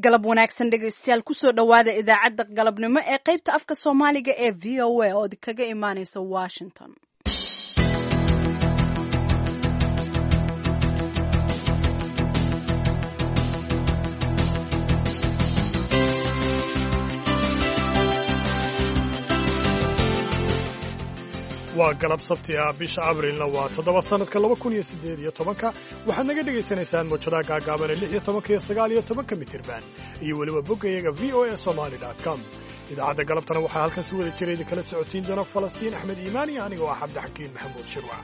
galab wanaagsan dhegaystayaal kusoo dhowaada idaacadda galabnimo ee qaybta afka soomaaliga ee v o a oo kaga imaaneysa washington. waa galab sabti ah bisha abrilna waa 7 sanadka 2018 waxaad naga dhegaysanaysaan mowjadaha gaagaaban ee 16 iyo 19 mitirban iyo weliba boggayaga voasomali.com. idaacadda galabtana waxaa halkan si wada jira idin kala socotiin doona Falastiin Axmed Iimaani anigoo ah Cabdixakiin Maxamuud Shirwac.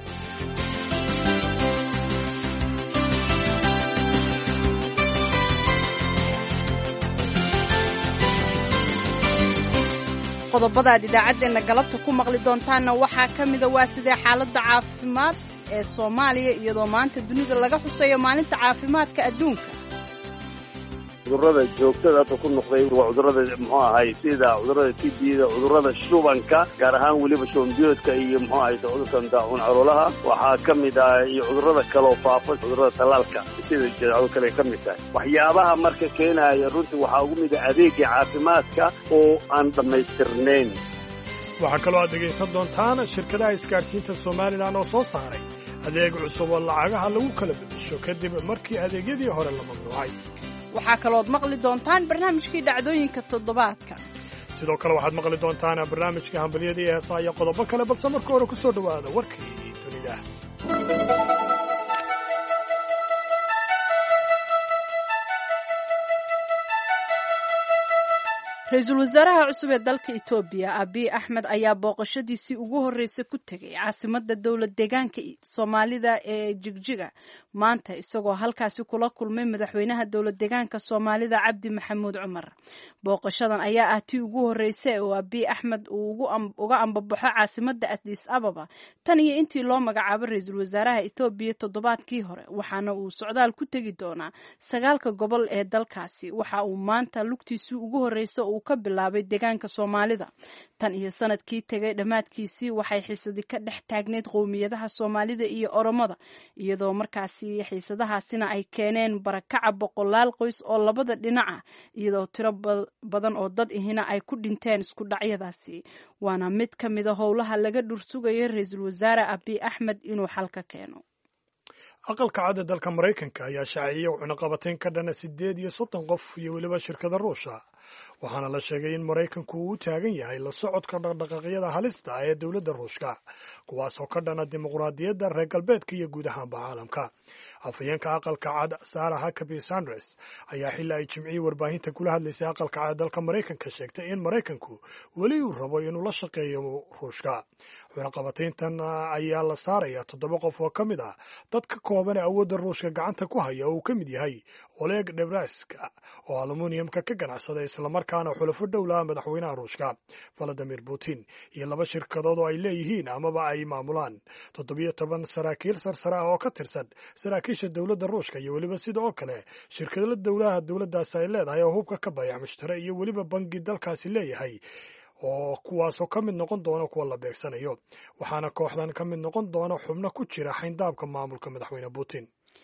qodobadaad idaacaddeenna galabta ku maqli doontaanna waxaa ka mida waa sidee xaaladda caafimaad ee Soomaaliya iyadoo maanta dunida laga xusayo maalinta caafimaadka adduunka. cudurrada joogtada hadda ku noqday waa cudurrada sida cudurrada TB-da, cudurrada shubanka gaar ahaan weliba shuban-biyoodka iyo cudurkan daacuun caloolaha waxaa ka mid ah iyo cudurrada kale oo faafa cudurrada talaalka sida jadeecada kale ka mid tahay waxyaabaha marka keenaya runtii waxaa ugu mid ah adeegga caafimaadka oo aan dhammaystirnayn. waxaa kaloo aad dhegaysan doontaan shirkadaha isgaadhsiinta Somaliland oo soo saaray adeeg cusub oo lacagaha lagu kala beddesho kadib markii adeegyadii hore la mamnuucay. waxaa kalood maqli doontaan barnaamijkii dhacdooyinka toddobaadka. sidoo kale waxaad maqli doontaan barnaamijka hambalyada iyo heesaha iyo qodobo kale balse marka hore ku soo dhowaada warkii dunida. ra-iisul wasaaraha cusub ee dalka Itoobiya Abiy Ahmed ayaa booqashadiisii ugu horreysay ku tegay caasimadda dowlad deegaanka Soomaalida ee Jigjiga maanta isagoo halkaasi kula kulmay madaxweynaha dowlad deegaanka Soomaalida Cabdi Maxamuud Cumar. booqashadan ayaa ah tii ugu horreysay oo Abiy Ahmed uu uga ambabaxo caasimadda Addis Ababa tan iyo intii loo magacaabay ra-iisul wasaaraha Itoobiya toddobaadkii hore waxaana uu socdaal ku tegi doonaa 9 gobol ee dalkaasi. waxa uu maanta lugtiisii ugu horreysay ka bilaabay deegaanka Soomaalida tan iyo sanadkii tagay dhamaadkiisii waxay xiisadi ka dhex taagneed qowmiyadaha Soomaalida iyo Oromada iyadoo markaasi xiisadahaasina ay keeneen barakaca boqolaal qoys oo labada dhinaca iyadoo tiro badan oo dad ihina ay ku dhinteen isku dhacyadaasi. waana mid ka mid ah howlaha laga dhursugayo ra-iisul wasaare Abiy Ahmed inuu xal ka keeno. aqalka cad ee dalka Mareykanka ayaa shaaciyay cunaqabatayn ka dhan 38 qof iyo weliba shirkada Ruushka waxaana la sheegay in Mareykanku uu taagan yahay la socodka dhaqdhaqaaqyada halista ah ee dowladda Ruushka kuwaas oo ka dhana dimuqraadiyadda reer galbeedka iyo guud ahaan caalamka. afhayeenka aqalka cad Sarah Huckabee Sanders ayaa xilli ay Jimcihii warbaahinta kula hadlaysay aqalka cad dalka Mareykanka sheegtay in Mareykanku weli uu rabo inuu la shaqeeyo Ruushka. cunaqabatayntan ayaa la saaraya 7 qof oo ka mid ah dadka kooban awoodda Ruushka gacanta ku haya oo uu ka mid yahay Oleg Devraska oo aluminiyamka ka ganacsada isla markaana xulafo dowlaha madaxweynaha Ruushka Vladimir Putin iyo 2 shirkadood oo ay leeyihiin amaba ay maamulaan 17 saraakiil sarsare ah oo ka tirsan saraakiisha dowladda Ruushka iyo weliba sidoo kale shirkadada dowladdaas ay leedahay oo hubka ka baayac mushtari iyo weliba bangi dalkaasi leeyahay oo kuwaasoo ka mid noqon doona kuwa la beegsanayo waxaana kooxdan ka mid noqon doona xubno ku jira xayndaabka maamulka madaxweyne Putin.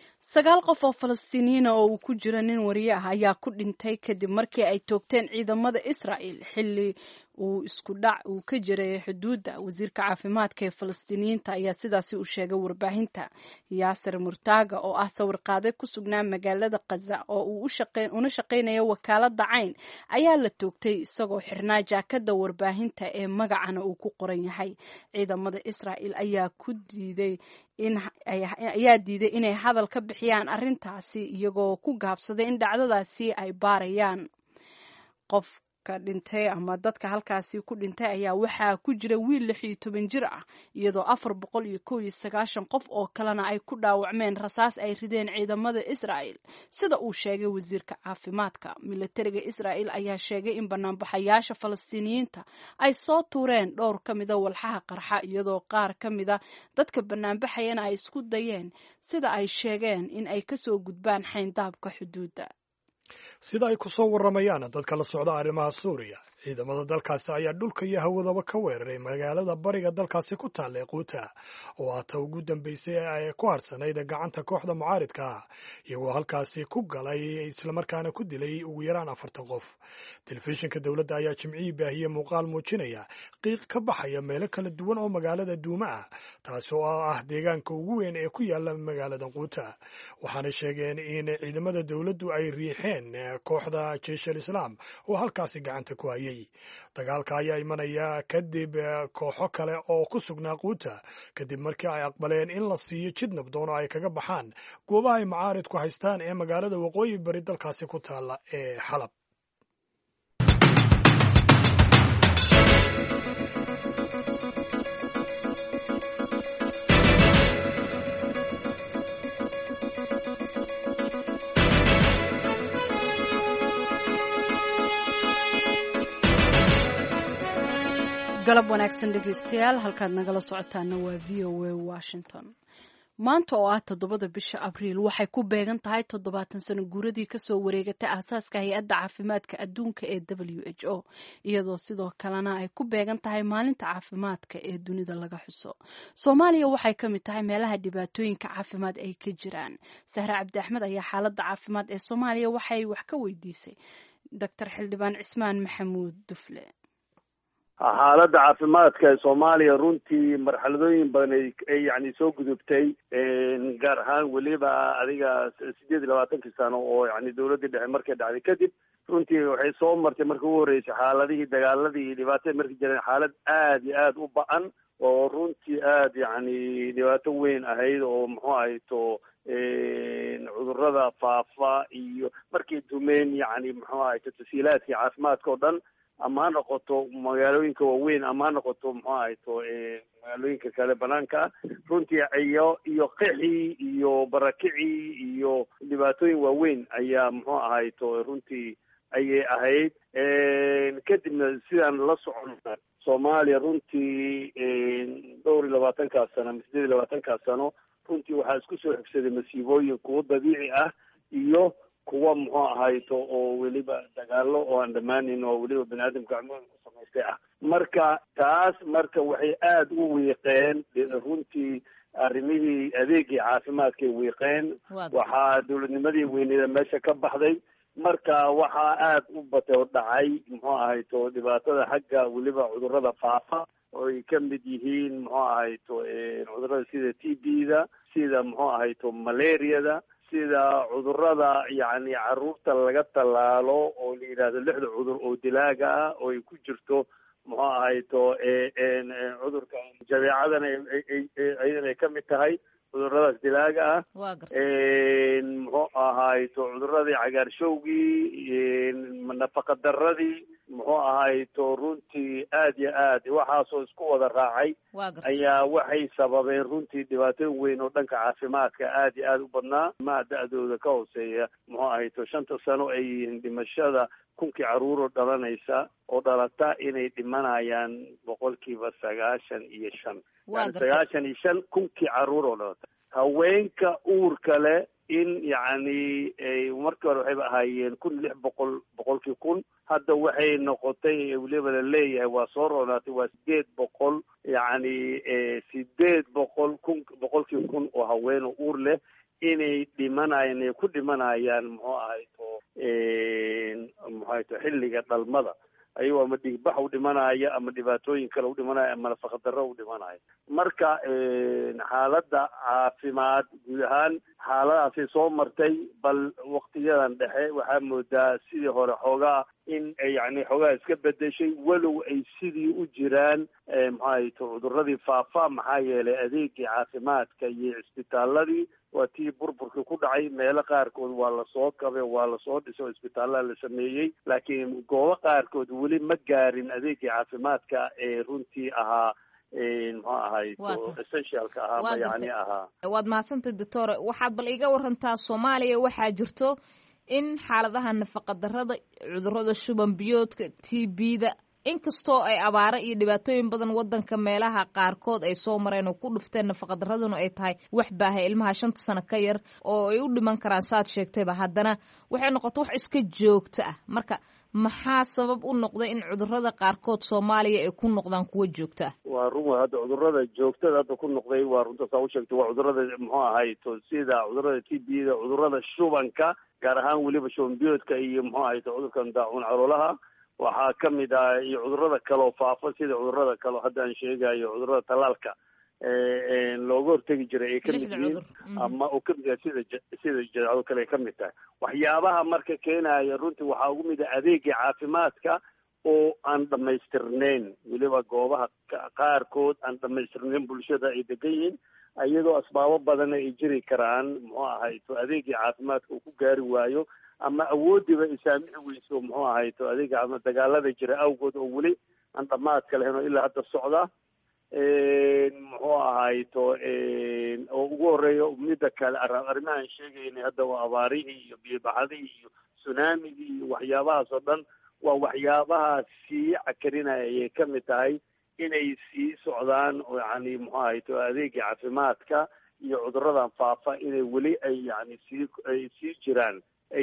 9 qof oo Falastiiniyiin oo uu ku jira nin wariye ah ayaa ku dhintay kadib markii ay toogteen ciidamada Israa'iil xilli uu isku dhac uu ka jiray xuduudda. wasiirka caafimaadka ee Falastiiniyiinta ayaa sidaasi u sheegay warbaahinta. Yaasir Murtaga oo ah sawir qaade ku sugnaa magaalada Gaza oo uu una shaqeynayo wakaaladda Cayn ayaa la toogtay isagoo xirnaa jaakada warbaahinta ee magacana uu ku qoran yahay. ciidamada Israa'iil ayaa diiday inay hadal ka bixiyaan arrintaasi iyagoo ku gaabsaday in dhacdadaasi ay baarayaan. qofka dhintay ama dadka halkaasi ku dhintay ayaa waxaa ku jira wiil 16 jir ah iyadoo 491 qof oo kalena ay ku dhaawacmeen rasaas ay rideen ciidamada Israa'iil sida uu sheegay wasiirka caafimaadka. militariga Israa'iil ayaa sheegay in banaanbaxayaasha Falastiiniyiinta ay soo tuureen dhowr ka mid ah walxaha qarxa iyadoo qaar ka mid ah dadka banaanbaxayana ay isku dayeen sida ay sheegeen in ay ka soo gudbaan xayndaabka xuduudda. sida ay ku soo waramayaan dadka la socda arrimaha Suuriya ciidamada dalkaasi ayaa dhulka iyo hawadaba ka weeraray magaalada bariga dalkaasi ku taalla ee quuta oo aata ugu dambeysay ay ku harsanayd gacanta kooxda mucaaridka ah iyagoo halkaasi ku galay islamarkaana ku dilay ugu yaraan 40 qof. telefishinka dowladda ayaa jimcihii baahiyey muuqaal muujinaya qiiq ka baxaya meelo kala duwan oo magaalada duuma ah taasi oo ah deegaanka ugu weyn ee ku yaala magaalada quuta. waxaana sheegeen in ciidamada dowladdu ay riixeen kooxda jeyshal islaam oo halkaasi gacanta ku hayay. dagaalka ayaa imanaya kadib kooxo kale oo ku sugnaa quuta kadib markii ay aqbaleen in la siiyo jid nabdoon oo ay kaga baxaan goobaha ay mucaaridku haystaan ee magaalada waqooyi bari dalkaasi ku taalla ee xalab. galab wanaagsan dhegaystayaal, halkaad nagala socotaana waa v o a Washington. maanta oo ah 7 bisha Abriil waxay ku beegan tahay 70 sano guuradii kasoo wareegatay aasaaska hay-adda caafimaadka adduunka ee WHO, iyadoo sidoo kalena ay ku beegan tahay maalinta caafimaadka ee dunida laga xuso. Soomaaliya waxay ka mid tahay meelaha dhibaatooyinka caafimaad ay ka jiraan. Sahra Cabdi Axmed ayaa xaaladda caafimaad ee Soomaaliya waxay wax ka weydiisay Dr. Xildhibaan Cismaan Maxamuud Dufle. xaaladda caafimaadka ee Soomaaliya runtii marxaladooyin badan ay yani soo gudubtay gaar ahaan weliba adiga 28 sano oo yani dawladda dhexe markay dhacday kadib runtii waxay soo martay markii ugu horeysay xaaladihii dagaaladii iyo dhibaatadii markay jireen xaalad aad iyo aad u ba'an oo runtii aad yani dhibaato weyn ahayd oo muxuu ahayto cudurrada faafa iyo markay dumeen yani muxuu ahayto tasiilaadkii caafimaadka oo dhan ama ha noqoto magaalooyinka waaweyn ama ha noqoto muxuu ahayto magaalooyinka kale banaanka runtii iyo qixii iyo barakicii iyo dhibaatooyin waaweyn ayaa muxuu ahayto runtii ayay ahayd. kadibna sidaan la soconna Soomaaliya runtii 22 sano ama 28 sano runtii waxaa isku soo xigsaday masiibooyin kuwo dabiici ah iyo kuwa muxuu ahayto oo weliba dagaalo oo aan dhamaanin oo weliba baniaadamka gacmahooda ku samaystay ah. marka taas waxay aad u wiiqeen runtii arrimihii adeegii caafimaadkay wiiqeen. waxaa dawladnimadii weyneeda meesha ka baxday. marka waxaa aad u batay oo dhacay muxuu ahayto dhibaatada xagga weliba cudurrada faafa oo ay ka mid yihiin muxuu ahayto cudurrada sida TB-da, sida muxuu ahayto malaariyada, sida cudurrada yani caruurta laga tallaalo oo la yidhaahdo 6 cudur oo dilaaga ah oo ay ku jirto muxuu ahayto cudurka jadeecadana ayadana ay ka mid tahay cudurradaas dilaaga ah. muxuu ahayto cudurradii cagaarshowgii, nafaqa darradii, muxuu ahayto runtii aad iyo aad waxaasoo isku wada raacay ayaa waxay sababeen runtii dhibaatooyin weyn oo dhanka caafimaadka aad iyo aad u badnaa. ma da-dooda ka hooseeya muxuu ahayto 5 sano ay yihiin dhimashada 1,000 caruur oo dhalanaysa oo dhalata inay dhimanayaan 95%. 95 1,000 caruur oo dhalata. haweenka uurka leh in yani markii hore waxayba ahaayeen 1,600 hadda waxay noqotay weliba la leeyahay waa soo roonaatay waa 800 yani 800 oo haween oo uur leh inay dhimanayaan ay ku dhimanayaan muxuu ahayto xilliga dhalmada ayagoo ama dhiigbax u dhimanaya ama dhibaatooyin kale u dhimanaya ama nafaqa darro u dhimanaya. marka xaaladda caafimaad guud ahaan xaaladaasay soo martay, bal waqtiyadan dhexe waxaa moodaa sidii hore xoogaa in yani xoogaa iska bedeshay walow ay sidii u jiraan muxuu ahayto cudurradii faafa. maxaa yeelay adeegii caafimaadka iyo cisbitaaladii waa tii burburkii ku dhacay. meelo qaarkood waa lasoo kabay, waa lasoo dhisay oo isbitaallada la sameeyey, laakiin goobo qaarkood weli ma gaarin adeegii caafimaadka ee runtii ahaa muxuu ahayto essentialka ahaa ma yani ahaa. waad mahadsantay doctor. waxaad bal iga warantaa Soomaaliya waxaa jirto in xaaladaha nafaqa darrada, cudurrada shuban biyoodka, TB-da inkastoo ay abaaro iyo dhibaatooyin badan wadanka meelaha qaarkood ay soo mareen oo ku dhufteen nafaqa darraduna ay tahay wax baahay ilmaha 5 sano ka yar oo ay u dhiman karaan saad sheegtayba, haddana waxay noqoto wax iska joogto ah. marka maxaa sabab u noqday in cudurrada qaarkood Soomaaliya ay ku noqdaan kuwa joogta waa run hadda cudurrada joogtada hadda ku noqday waa runta saa u sheegtay waa cudurrada muxuu ahay sida cudurrada TB-da cudurrada shubanka gaar ahaan weliba shuban biyoodka iyo muxuu ahay cudurkan daacuun caloolaha waxaa ka mid ah iyo cudurrada kaloo faafa sida cudurrada kaloo hadda aan sheegayo cudurrada talaalka looga hortegi jiray ay ka mid yihiin ama uu ka mid yahay sida jadeecado kale ay ka mid tahay waxyaabaha marka keenaya runtii waxaa ugu mid ah adeegii caafimaadka oo aan dhamaystirnayn weliba goobaha qaarkood aan dhamaystirnayn bulshada ay degan yihiin iyadoo asbaabo badana ay jiri karaan muxuu ahay adeegii caafimaadka uu ku gaari waayo ama awoodiiba ay saamixi weyso muxuu ahay adeega caafimaad dagaalada jira awgood oo weli aan dhamaadka lahayn oo ilaa hadda socda muxuu ahay oo ugu horeeyo midda kale arrimahan sheegaynay hadda waa abaarihii iyo biyobaxadihii iyo tsunamigii iyo waxyaabahaas oo dhan waa waxyaabaha sii cakarinaya ayay ka mid tahay inay sii socdaan oo yani muxuu ahay adeegii caafimaadka iyo cudurradan faafa inay weli ay yani sii jiraan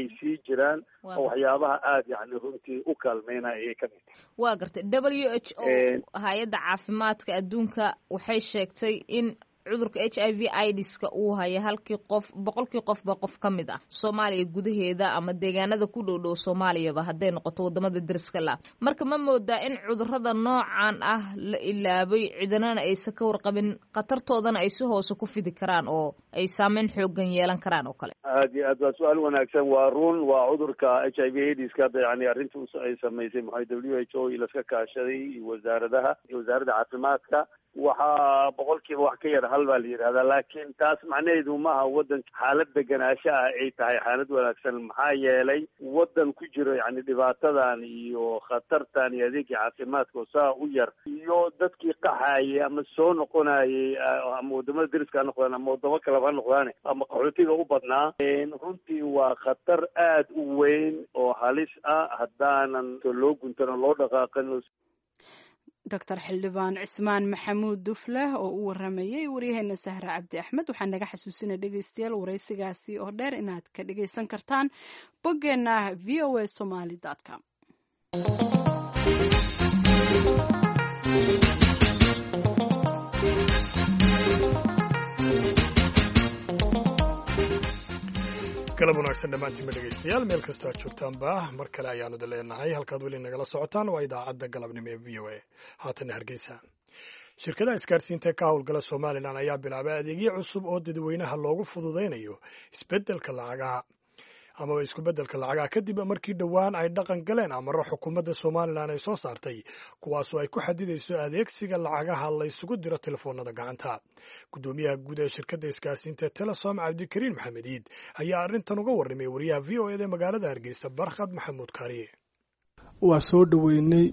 oo waxyaabaha aada yani runtii u kaalmeynaya ayay ka mid tahay waa gartay WHO hay-adda caafimaadka adduunka waxay sheegtay in cudurka HIV/AIDS-ka uu haya boqolkii qofba qof ka mid ah Soomaaliya gudaheeda ama deegaanada ku dhow Soomaaliyaba hadday noqoto wadamada deriska la marka ma moodaa in cudurrada noocan ah la ilaabay ciidanana aysan ka warqabin khatartoodana ay si hoose ku fidi karaan oo ay saameyn xoogan yeelan karaan oo kale aad iyo aad waa su-aal wanaagsan waa run waa cudurka HIV/AIDS-ka hadda yani arrinta ay samaysay WHO ilaska kaashaday iyo wasaaradda caafimaadka waxaa boqolkiiba wax ka yar hal baa la yidhahdaa laakiin taas macnaheedu maaha waddanka xaalad deganaansho ah ay tahay xaalad wanaagsan maxaa yeelay waddan ku jiro yani dhibaatadan iyo khatartan iyo adeegii caafimaadka oo saa u yar iyo dadkii qaxayay ama soo noqonayay ama wadamada deriska ha noqdaan ama wadamo kaleba ha noqdaane ama qaxootiga u badnaa runtii waa khatar aad u weyn oo halis ah haddaanan loo guntano loo dhaqaaqin doctor xildhibaan cismaan maxamuud dufle oo u waramayay waryaheena sahre cabdi axmed waxaa naga xasuusinay dhegeystayaal waraysigaasi oo dheer inaad ka dhegeysan kartaan boggeena voasomali.com galab wanaagsan dhammaantiinba dhegeystayaal meel kastoo aad joogtaanba mar kale ayaanu da leenahay halkaad weli nagala socotaan waa idaacadda galabnimo ee v o a haatanna hargeysa shirkadaha isgaarsiinta ka howlgala somalilan ayaa bilaabay adeegyo cusub oo dadweynaha loogu fududaynayo isbeddelka lacagaha amaba isku-beddelka lacagaha kadib markii dhowaan ay dhaqan galeen amaro xukuumadda somalilan ay soo saartay kuwaasoo ay ku xadidayso adeegsiga lacagaha la ysugu diro telefoonada gacanta guddoomiyaha guud ee shirkadda isgaarsiinta telesom cabdikariin maxamed iid ayaa arrintan uga warramay wariyaha v o eda magaalada hargeysa barkhad maxamuud kaariye waa soo dhoweynay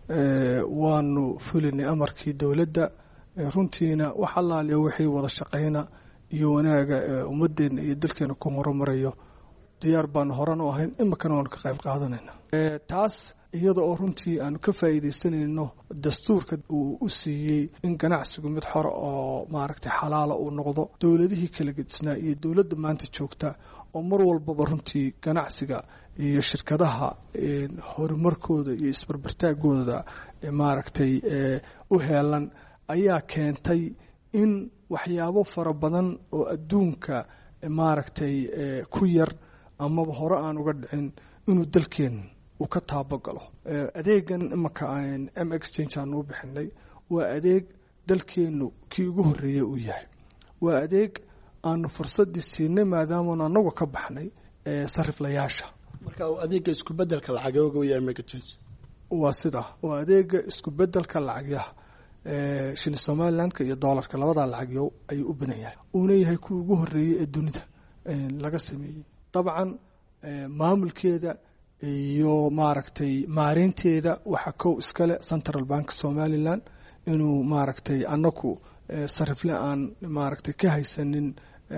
waanu fulinay amarkii dowladda runtiina wax allaaliya wixii wada shaqayna iyo wanaaga ummadeenna iyo dalkeena ku horumarayo diyaar baanu horan u ahayn iminkana waanu ka qayb qaadanayna taas iyada oo runtii aanu ka faa'iidaysanayno dastuurka uu u siiyey in ganacsigu mid xor oo maaragtay xalaala uu noqdo dowladihii kala gedisnaa iyo dowladda maanta joogta oo mar walbaba runtii ganacsiga iyo shirkadaha horumarkooda iyo isbarbartaagooda maaragtay u heelan ayaa keentay in waxyaabo fara badan oo adduunka maaragtay ku yar amaba hore aan uga dhicin inuu dalkeen uu ka taabagalo adeegan imanka m exchange aanu u bixinay waa adeeg dalkeennu kii ugu horreeyey uu yahay waa adeeg aanu fursaddii siinay maadaamanu anagu ka baxnay sariflayaasha marka adeega isku-beddelka lacagooga yahay m exchange waa sida waa adeega isku-beddelka lacagyaha shilin somalilandka iyo doolarka labadaa lacagyo ayuu u badan yahay uuna yahay kuwii ugu horreeyey ee dunida laga sameeyey dabcan maamulkeeda iyo maaragtay maareynteeda waxaa kow iskale central bank somaliland inuu maaragtay anaku sarifle aan maaragtay ka haysanin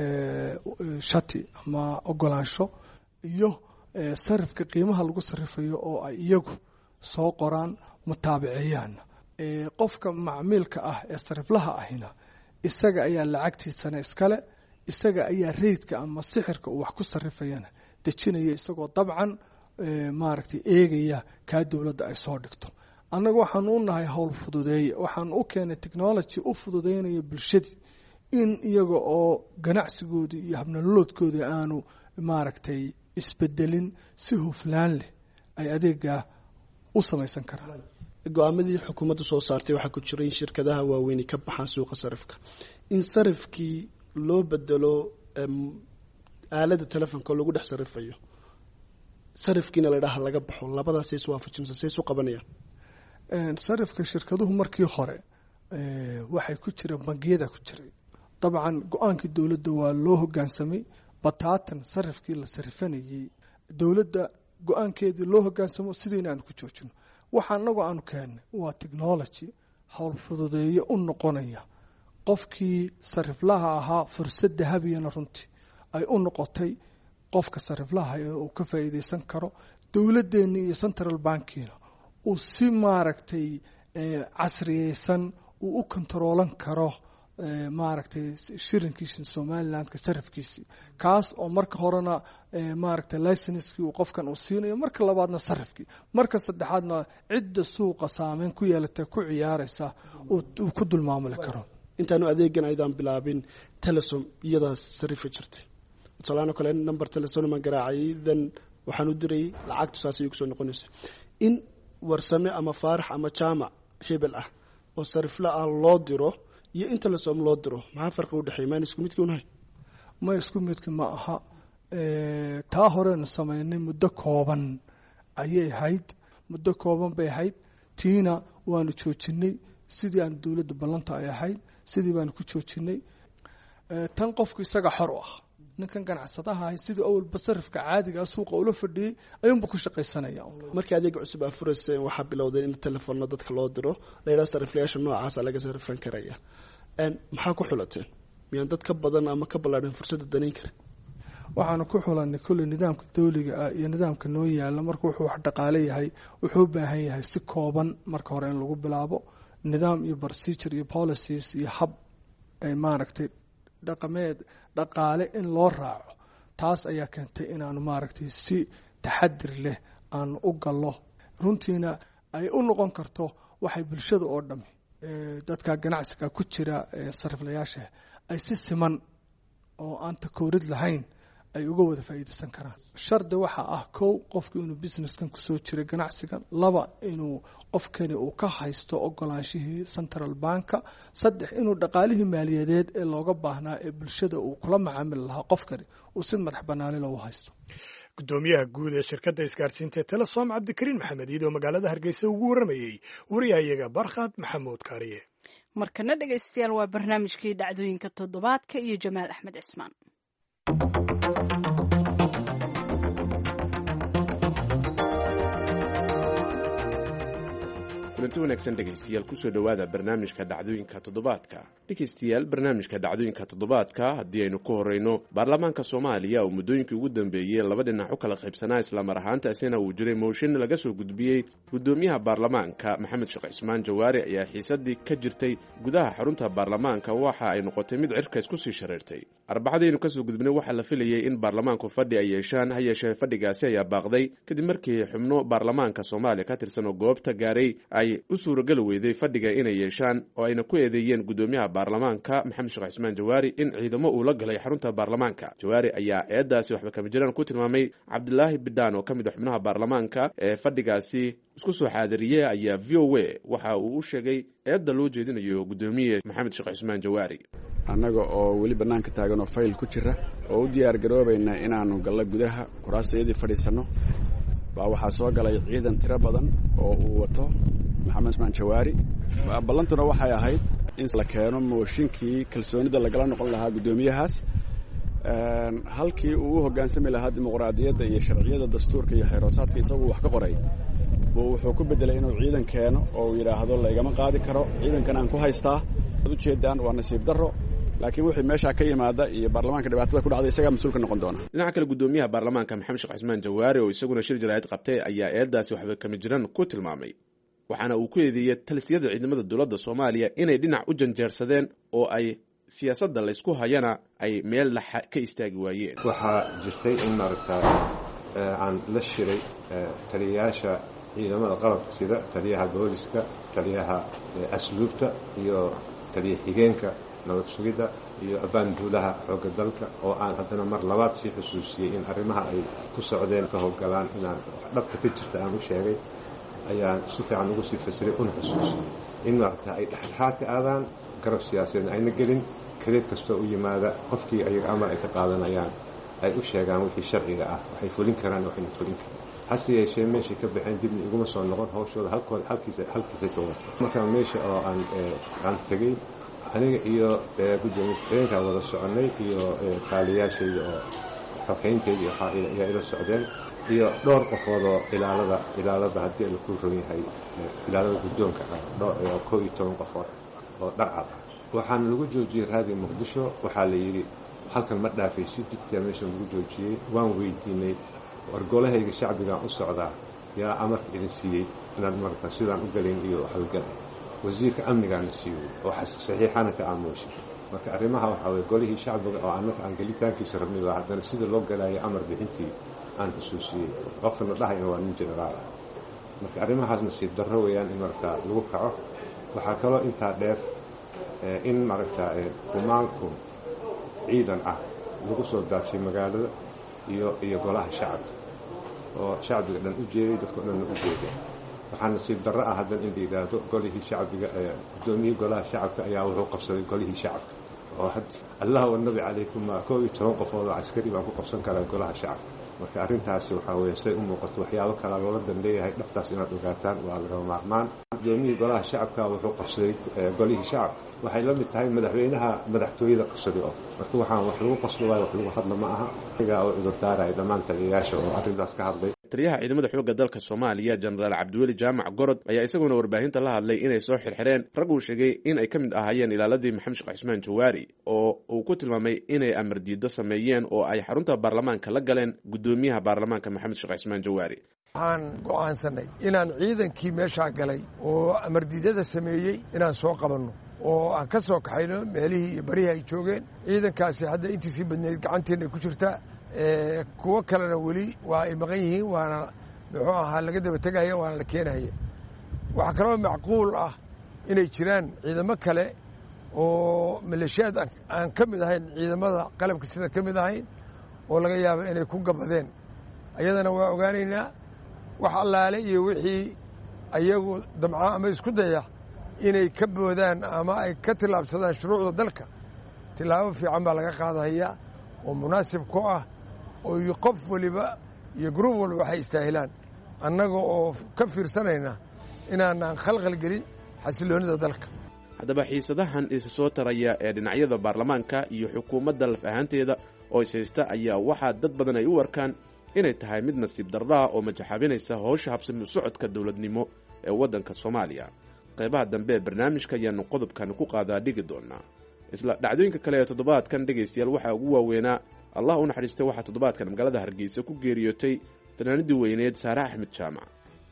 shati ama ogolaansho iyo sarifka qiimaha lagu sarifayo oo ay iyagu soo qoraan mutaabiceeyaan qofka macmiilka ah ee sariflaha ahina isaga ayaa lacagtiisana iskale isaga ayaa reydka ama sixirka uu wax ku sarifayana dejinaya isagoo dabcan maaragtay eegaya kaa dowladda ay soo dhigto. annaga waxaanu u nahay howl fududeeye, waxaanu u keenay technology u fududeynaya bulshadii in iyaga oo ganacsigoodii iyo habnololoodkoodii aanu maaragtay isbedelin si huflaan leh ay adeegaa u samaysan karaan. go-aamadii xukuumadda soo saartay waxaa ku jira in shirkadaha waaweyni ka baxaan suuqa sarifka, in sarifkii loo bedelo aalada telefonka lagu dhex sarifayo, sarifkiina la dhaha laga baxo. labadaas is waafajinsa say isu qabanayaan. sarifka shirkaduhu markii hore waxay ku jireen bangiyada ku jiray. dabcan go-aankii dowladda waa loo hogaansamay, bataatan sarifkii la sarifanayay dowladda go-aankeedii loo hogaansamo sidayna aanu ku joojino. waxa anagu aanu keennay waa technology howl fududeeye u noqonaya qofkii sariflaha ahaa fursad dahabiyana runtii ay u noqotay qofka sariflaha uu ka faa'iideysan karo. dowladdeena iyo central bankiina uu si maaragtay casriyeysan uu u kontaroolan karo maaragtay shirinkiisa somalilandka sarifkiisii, kaas oo marka horena maaragtay licenskii uu qofkan uu siinayo, marka labaadna sarifkii, marka saddexaadna cidda suuqa saameyn ku yeelatay ku ciyaaraysa uu ku dulmaamuli karo. intaanu adeegan aydaan bilaabin telesom iyadaas sarifa jirtay. tusaalahaan oo kale number telesom ma garaacay, dan waxaan u diray lacagtu saas ayay kusoo noqonaysa. in warsame ama faarax ama jaamac hebel ah oo sarifla ah loo diro iyo in telesom loo diro, maxaa farqi u dhexeeya? maan isku midkii unahay? ma isku midki ma aha. taa horeenu samaynay muddo kooban ayay ahayd, muddo kooban bay ahayd. tiina waanu joojinay sidii aan dowladda ballanta ay ahayd, sidii baanu ku joojinay. tan qofku isaga xor u ah, ninkan ganacsadaha ahay sidii awalba sarifka caadiga suuqa ula fadhiyey ayuunba ku shaqaysanaya. markii adeega cusub aa furayseen waxaa bilowdeen in telefoonna dadka loo diro, la yidhaha sariflayaasha noocaasa laga sarifan karaya. maxaa ku xulateen? miyaan dad ka badan ama ka ballaadhan fursadda danayn karin? waxaanu ku xulanay kulley nidaamka dawliga ah iyo nidaamka noo yaala. marka wuxuu wax dhaqaale yahay wuxuu u baahan yahay si kooban marka hore in lagu bilaabo, nidaam iyo procedure iyo policies iyo hab ay maaragtay dhaqameed dhaqaale in loo raaco. taas ayaa keentay inaanu maaragtay si taxadir leh aanu u gallo, runtiina ay u noqon karto waxay bulshada oo dhami dadka ganacsiga ku jira sariflayaasha ay si siman oo aan takoorid lahayn ay uga wada faa'iideysan karaan. shardi waxa ah kow, qofku inuu businesskan kusoo jira ganacsigan. laba, inuu qofkani uu ka haysto ogolaanshihii central banka. saddex, inuu dhaqaalihii maaliyadeed ee looga baahnaa ee bulshada uu kula macaamili lahaa qofkani uu si madax banaani loogu haysto. gudoomiyaha guud ee shirkadda isgaarsiinta telesom cabdikariin maxamed iyadoo magaalada hargeysa ugu waramayey wariyahayaga barkhad maxamuud kaariye. markana dhegaystayaal waa barnaamijkii dhacdooyinka toddobaadka iyo jamaal axmed cismaan. kulanti wanaagsan dhegaystayaal kusoo dhowaada barnaamijka dhacdooyinka toddobaadka. dhegaystayaal barnaamijka dhacdooyinka toddobaadka haddii aynu ku horeyno, baarlamaanka soomaaliya oo muddooyinkii ugu dambeeyey laba dhinac u kala qaybsanaa islamar ahaantaasina uu jiray mooshin laga soo gudbiyey gudoomiyaha baarlamaanka maxamed sheekh cismaan jawaari, ayaa xiisadii ka jirtay gudaha xarunta baarlamaanka waxa ay noqotay mid cirka isku sii shareertay. arbacadaynu kasoo gudbinay waxaa la filayay in baarlamaanku fadhi ay yeeshaan, ha yeeshee fadhigaasi ayaa baaqday kadib markii xubno baarlamaanka soomaaliya ka tirsan oo goobta gaaray ay u suurageli weyday fadhiga inay yeeshaan, oo ayna ku eedeeyeen gudoomiyaha baarlamaanka maxamed sheekh cismaan jawaari in ciidamo uu la galay xarunta baarlamaanka. jawaari ayaa eedaasi waxba kama jiraan ku tilmaamay. cabdilaahi bidhaan oo ka mid a xubnaha baarlamaanka ee fadhigaasi isku soo xaadiriyey ayaa v o a waxa uu u sheegay eedda loo jeedinayo gudoomiye maxamed sheekh cismaan jawaari. annaga oo weli bannaanka taagan oo fayl ku jira oo u diyaar garoobayna inaannu gallo gudaha kuraastayadii fadhiisanno baa waxaa soo galay ciidan tiro badan oo uu wato maxamed cismaan jawaari. ballantuna waxay ahayd in la keeno mooshinkii kalsoonida lagala noqon lahaa guddoomiyahaas, halkii uu u hoggaansami lahaa dimuqraadiyadda iyo sharciyada dastuurka iyo xeeroosaadka isaguu wax ka qoray buu wuxuu ku beddelay inuu ciidan keeno oo uu yidhaahdo laygama qaadi karo, ciidankan aan ku haystaa. ad ujeedaan waa nasiib darro, laakiin wixii meeshaa ka yimaada iyo baarlamaanka dhibaatada ku dhacday isagaa mas-uul ka noqon doona. dhinaca kale gudoomiyaha baarlamaanka maxamed sheekh cismaan jawaari oo isaguna shir jaraa'id qabtay ayaa eedaasi waxba kama jiraan ku tilmaamay, waxaana uu ku eedeeyey talisiyada ciidamada dowladda soomaaliya inay dhinac u janjeersadeen oo ay siyaasadda laysku hayana ay meel ka istaagi waayeen. waxaa jirtay in maaragtaa aan la shiray taliyayaasha ciidamada qalabka sida taliyaha booliska, taliyaha asluubta iyo taliya xigeenka nabad sugidda iyo abaanduulaha xoogga dalka, oo aan haddana mar labaad sii xusuusiyey in arrimaha ay ku socdeen ka howlgalaan inaan dhabta ka jirta aan u sheegay, ayaan si fiican ugu sii fasiray una xusuusiyey in maaragta ay dhexdhexaad ka aadaan, garab siyaasadeedna ayna gelin, kareed kastoo u yimaada qofkii ayaga amar ay ka qaadanayaan ay u sheegaan wixii sharciga ah, waxay fulin karaan waxayna fulin karin. hase yeeshee meeshay ka baxeen dibna iguma soo noqon, hawshooda halkiisa jooga. markaa meesha oo aan tegey aniga iyo gudoomiye ku-xigeenkaan wada soconay iyo kaaliyaashayda oo xogayntayda ayaa ila socdeen iyo dhowr qofood oo ilaalada haddii la ku ron yahay ilaalada guddoonka ah, 11 qofood oo dharcad ah. waxaana lagu joojiyey raadiga muqdisho. waxaa la yidhi halkan ma dhaafaysid, jidkaa meesha lagu joojiyey. waan weydiinay wargolahayga shacbigaan u socdaa, yaa amarka idin siiyey inaad marata sidaan u galin iyo hawlgalay. wasiirka amnigaana siiyey oo saxiixana ka aamuushay. marka arrimaha waxaa weye golihii shacbiga oo annaka aan gelitaankiisa rabnay waa haddana sida loo galaayo amar bixintii aan xusuusiyey. qofkana dhahayna waa nin jenaraal ah. marka arrimahaas nasiib darro weeyaan in maragtaa lagu kaco. waxaa kaloo intaa dheer in maaragtaa kumaanku ciidan ah lagu soo daadshay magaalada iyo golaha shacabka oo shacbiga dhan u jeeday, dadkao dhanna u jeeday. waxaa nasiib darro ah haddan in la yidhaahdo golihii shacbiga guddoomiyihii golaha shacabka ayaa wuxuu qabsaday golihii shacabka oo allah wanabi calaykum 11 qofood oo askari baan ku qabsan karaa golaha shacabka. marka arrintaasi waxaa weeye say u muuqato waxyaabo kala loola danleeyahay. dhabtaas inaad ogaataan waa lagama maarmaan. guddoomiyihii golaha shacabka wuxuu qabsaday golihii shacabka, waxay la mid tahay madaxweynaha madaxtooyada qabsaday oo marka waxaan wax lagu qasbo waayo wax lagu hadla ma aha. iyagaa oo cudurdaaraya dhammaan taliyayaasha oo arrintaas ka hadlay. taliyaha ciidamada xoogga dalka Soomaaliya Jenaraal Cabdiweli Jaamac Gorod ayaa isaguna warbaahinta la hadlay inay soo xirxireen rag uu sheegay in ay ka mid ahaayeen ilaaladii Maxamed Sheekh Cismaan Jawaari oo uu ku tilmaamay inay amar diido sameeyeen oo ay xarunta baarlamaanka la galeen gudoomiyaha baarlamaanka Maxamed Sheekh Cismaan Jawaari. waxaan go'aansanay inaan ciidankii meesha galay oo amar diidada sameeyay inaan soo qabanno oo aan ka soo kaxayno meelihii iyo barihii ay joogeen. ciidankaasi hadda intiisii badneyd gacanteena ku jirta, kuwo kalena weli waa ay maqan yihiin, waana muxuu ahaa laga daba tegaya, waana la keenaya. waxaa kaloo macquul ah inay jiraan ciidamo kale oo maleeshiyaad aan ka mid ahayn ciidamada qalabka sida ka mid ahayn oo laga yaabo inay ku gabadeen. ayadana waa ogaanaynaa. wax allaale iyo wixii ayagu damca ama isku daya inay ka boodaan ama ay ka tillaabsadaan shuruucda dalka, tillaabo fiican baa laga qaadahayaa oo munaasib ku ah oo qof waliba iyo gruub walba waxay istaahilaan, annaga oo ka fiirsanayna inaanaan khalkhal gelin xasiloonida dalka. haddaba xiisadahan isa soo taraya ee dhinacyada baarlamaanka iyo xukuumadda laf ahaanteeda oo is haysta ayaa waxaa dad badan ay u arkaan inay tahay mid nasiib darraa oo majaxaabinaysa howsha habsami socodka dowladnimo ee waddanka Soomaaliya. qaybaha dambe ee barnaamijka ayaanu qodobkan ku qaadaa dhigi doonaa. isla dhacdooyinka kale ee toddobaadkan dhegaystayaal waxaa ugu waaweynaa allah u naxariistay waxaa toddobaadkan magaalada Hargeysa ku geeriyootay fanaanadii weyneed Saare Axmed Jaamac.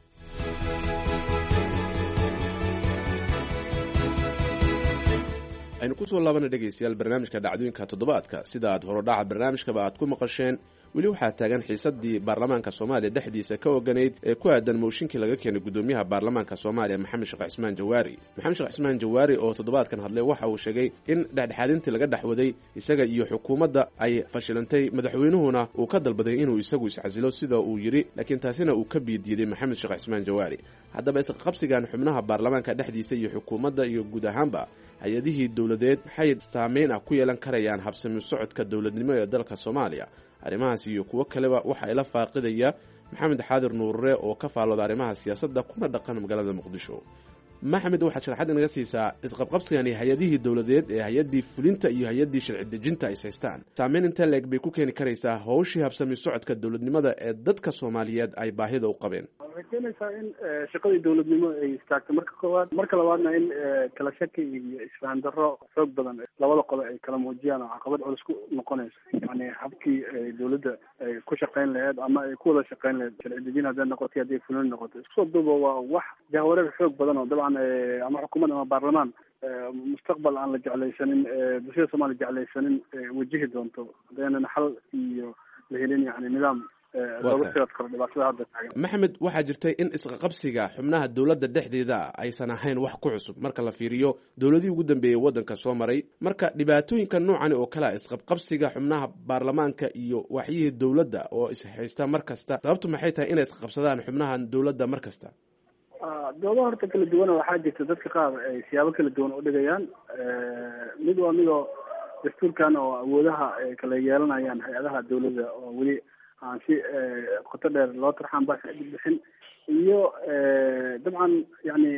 aynu ku soo laabana dhegaystayaal barnaamijka dhacdooyinka toddobaadka. sida aad horodhaca barnaamijkaba aad ku maqasheen, weli waxaa taagan xiisadii baarlamaanka Soomaaliya dhexdiisa ka oganayd ee ku aadan mooshinkii laga keenay gudoomiyaha baarlamaanka Soomaaliya Maxamed Sheekh Cismaan Jawaari. Maxamed Sheekh Cismaan Jawaari oo toddobaadkan hadlay waxa uu sheegay in dhexdhexaadintii laga dhaxwaday isaga iyo xukuumadda ay fashilantay, madaxweynuhuna uu ka dalbaday inuu isagu iscasilo sida uu yiri, laakiin taasina uu ka biidiiday Maxamed Sheekh Cismaan Jawaari. haddaba isqabsigan xubnaha baarlamaanka dhexdiisa iyo xukuumadda iyo guud ahaanba hay-adihii dowladeed maxay saameyn ah ku yeelan karayaan habsami socodka dowladnimo ee dalka Soomaaliya? arrimahaas iyo kuwo kaleba waxa ay la faaqidaya Maxamed Xaadir Nuurre oo ka faalooda arrimaha siyaasadda kuna dhaqan magaalada Muqdisho. maxamed waxaad sharaxaad inaga siisaa isqabqabsigani hay-adihii dowladeed ee hay-adii fulinta iyo hay-adii sharci dejinta ay haystaan saameyn inta leeg bay ku keeni karaysaa howshii habsami socodka dowladnimada ee dadka Soomaaliyeed ay baahida u qabeen? waxay keenaysaa in shaqadii dowladnimo ay istaagto marka koowaad, marka labaadna in kala shaki iyo isfahan darro xoog badan labada qole ay kala muujiyaan oo caqabad culus ku noqonayso. yani habkii dowladda ay ku shaqayn lahayd ama ay ku wada shaqayn lahayd, sharci dejin hadday noqotay hadday fulin noqoto, isku soo duuba waa wax jahwareer xoog badan oo dabcan ama xukuumad ama baarlamaan mustaqbal aan la jeclaysanin, bulshada Soomaaliya jeclaysanin wajihi doonto hadaynan xal iyo la helin yani nidaam looga sii karo dhibaatada hadda taagan. maxamed, waxaa jirtay in isqaqabsiga xubnaha dowladda dhexdeeda aysan ahayn wax ku cusub marka la fiiriyo dowladihii ugu dambeeyey waddanka soo maray. marka dhibaatooyinka noocani oo kale isqabqabsiga xubnaha baarlamaanka iyo waxyihii dowladda oo ishaysta mar kasta, sababtu maxay tahay inay isqabsadaan xubnaha dowladda mar kasta? doodo horta kala duwana waxaa jirta dadka qaar ay siyaabo kala duwan u dhigayaan. mid waa midoo dastuurkan oo awoodaha ay kala yeelanayaan hay-adaha dowladda oo weli aan si qoto dheer loo tarxaan baa bixin, iyo dabcan yani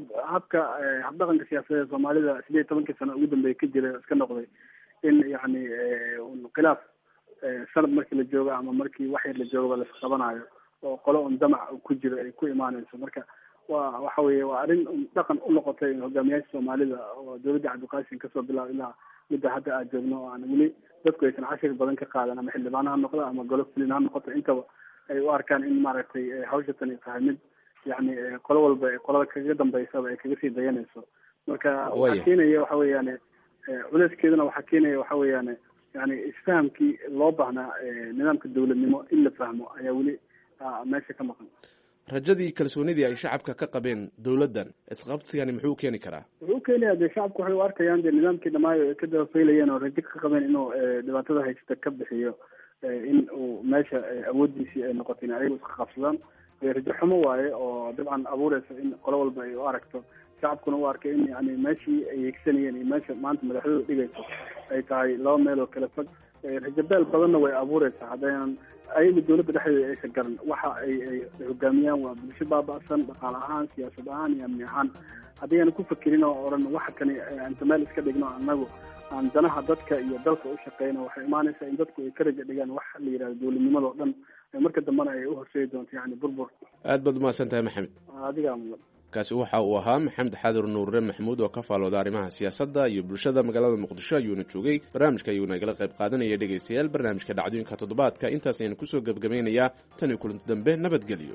habdhaqanka siyaasadeed soomaalida 18 sano ugu dambeeya ka jira iska noqday in yani khilaaf sanad markii la joogo ama markii wax yar la joogaba la isqabanayo oo qolo un damac ku jiro ay ku imaanayso. marka waxa weeye waa arrin dhaqan u noqotay hogaamiyaasha soomaalida oo dowladda cabdiqaasim kasoo bilaabo ilaa midda hadda aad joogno oo aan weli dadku aysan cashir badan ka qaadan, ama xildhibaan ha noqdo ama golo fulin ha noqoto, intaba ay u arkaan in maaragtay hawsha tani tahay mid yani qolo walba qolada kaga dambeysaba ay kaga sii dayanayso. marka waxaa keenaya waxa weeyaan culeyskeeduna waxaa keenaya waxa weeyaan yani isfahamkii loo baahnaa nidaamka dowladnimo in la fahmo ayaa weli meesha ka maqan. rajadii kalsoonidii ay shacabka ka qabeen dowladdan isqabsigani muxuu keeni karaa? wuxuu ukeenaya dee shacabku waxay u arkayaan dee nidaamkii dhamaayo ay ka dabafeylayeen oo rajo ka qabeen inuu dhibaatada haysta ka bixiyo, in uu meesha awoodiisii ay noqoto in ayagu iska qabsadaan. rajo xumo waaye oo dabcan abuureysa in qolo walba ay u aragto, shacabkuna u arkay in yani meeshii ay higsanayeen iyo meesha maanta madaxdooda dhigayso ay tahay laba meel oo kala fog. rajo beel badanna way abuureysaa haddaynan ayaga dowladda dhexdeeda aysan garan waxa ay hogaamiyaan waa bulsho baaba'san dhaqaale ahaan, siyaasad ahaan iyo amni ahaan. haddaynan ku fakerin oo odhan waxa kani inta meel iska dhigno anagu aan danaha dadka iyo dalka u shaqeyno, waxay imaanaysaa in dadku ay ka rajo dhigaan wax la yidhahdo dowladnimada oo dhan marka dambena ay u horseedi doonto yani burbur. aad baad umahadsan tahay maxamed. adigaa mudan. kaasi waxa uu ahaa maxamed xaadir nuure maxamuud oo ka faalooda arrimaha siyaasadda iyo bulshada magaalada muqdisho ayuuna joogay barnaamijka ayuuna igala qayb qaadanaya. dhegaystayaal, barnaamijka dhacdooyinka toddobaadka intaas aynu kusoo gebgabaynayaa. tan iyo kulanti dambe, nabadgelyo.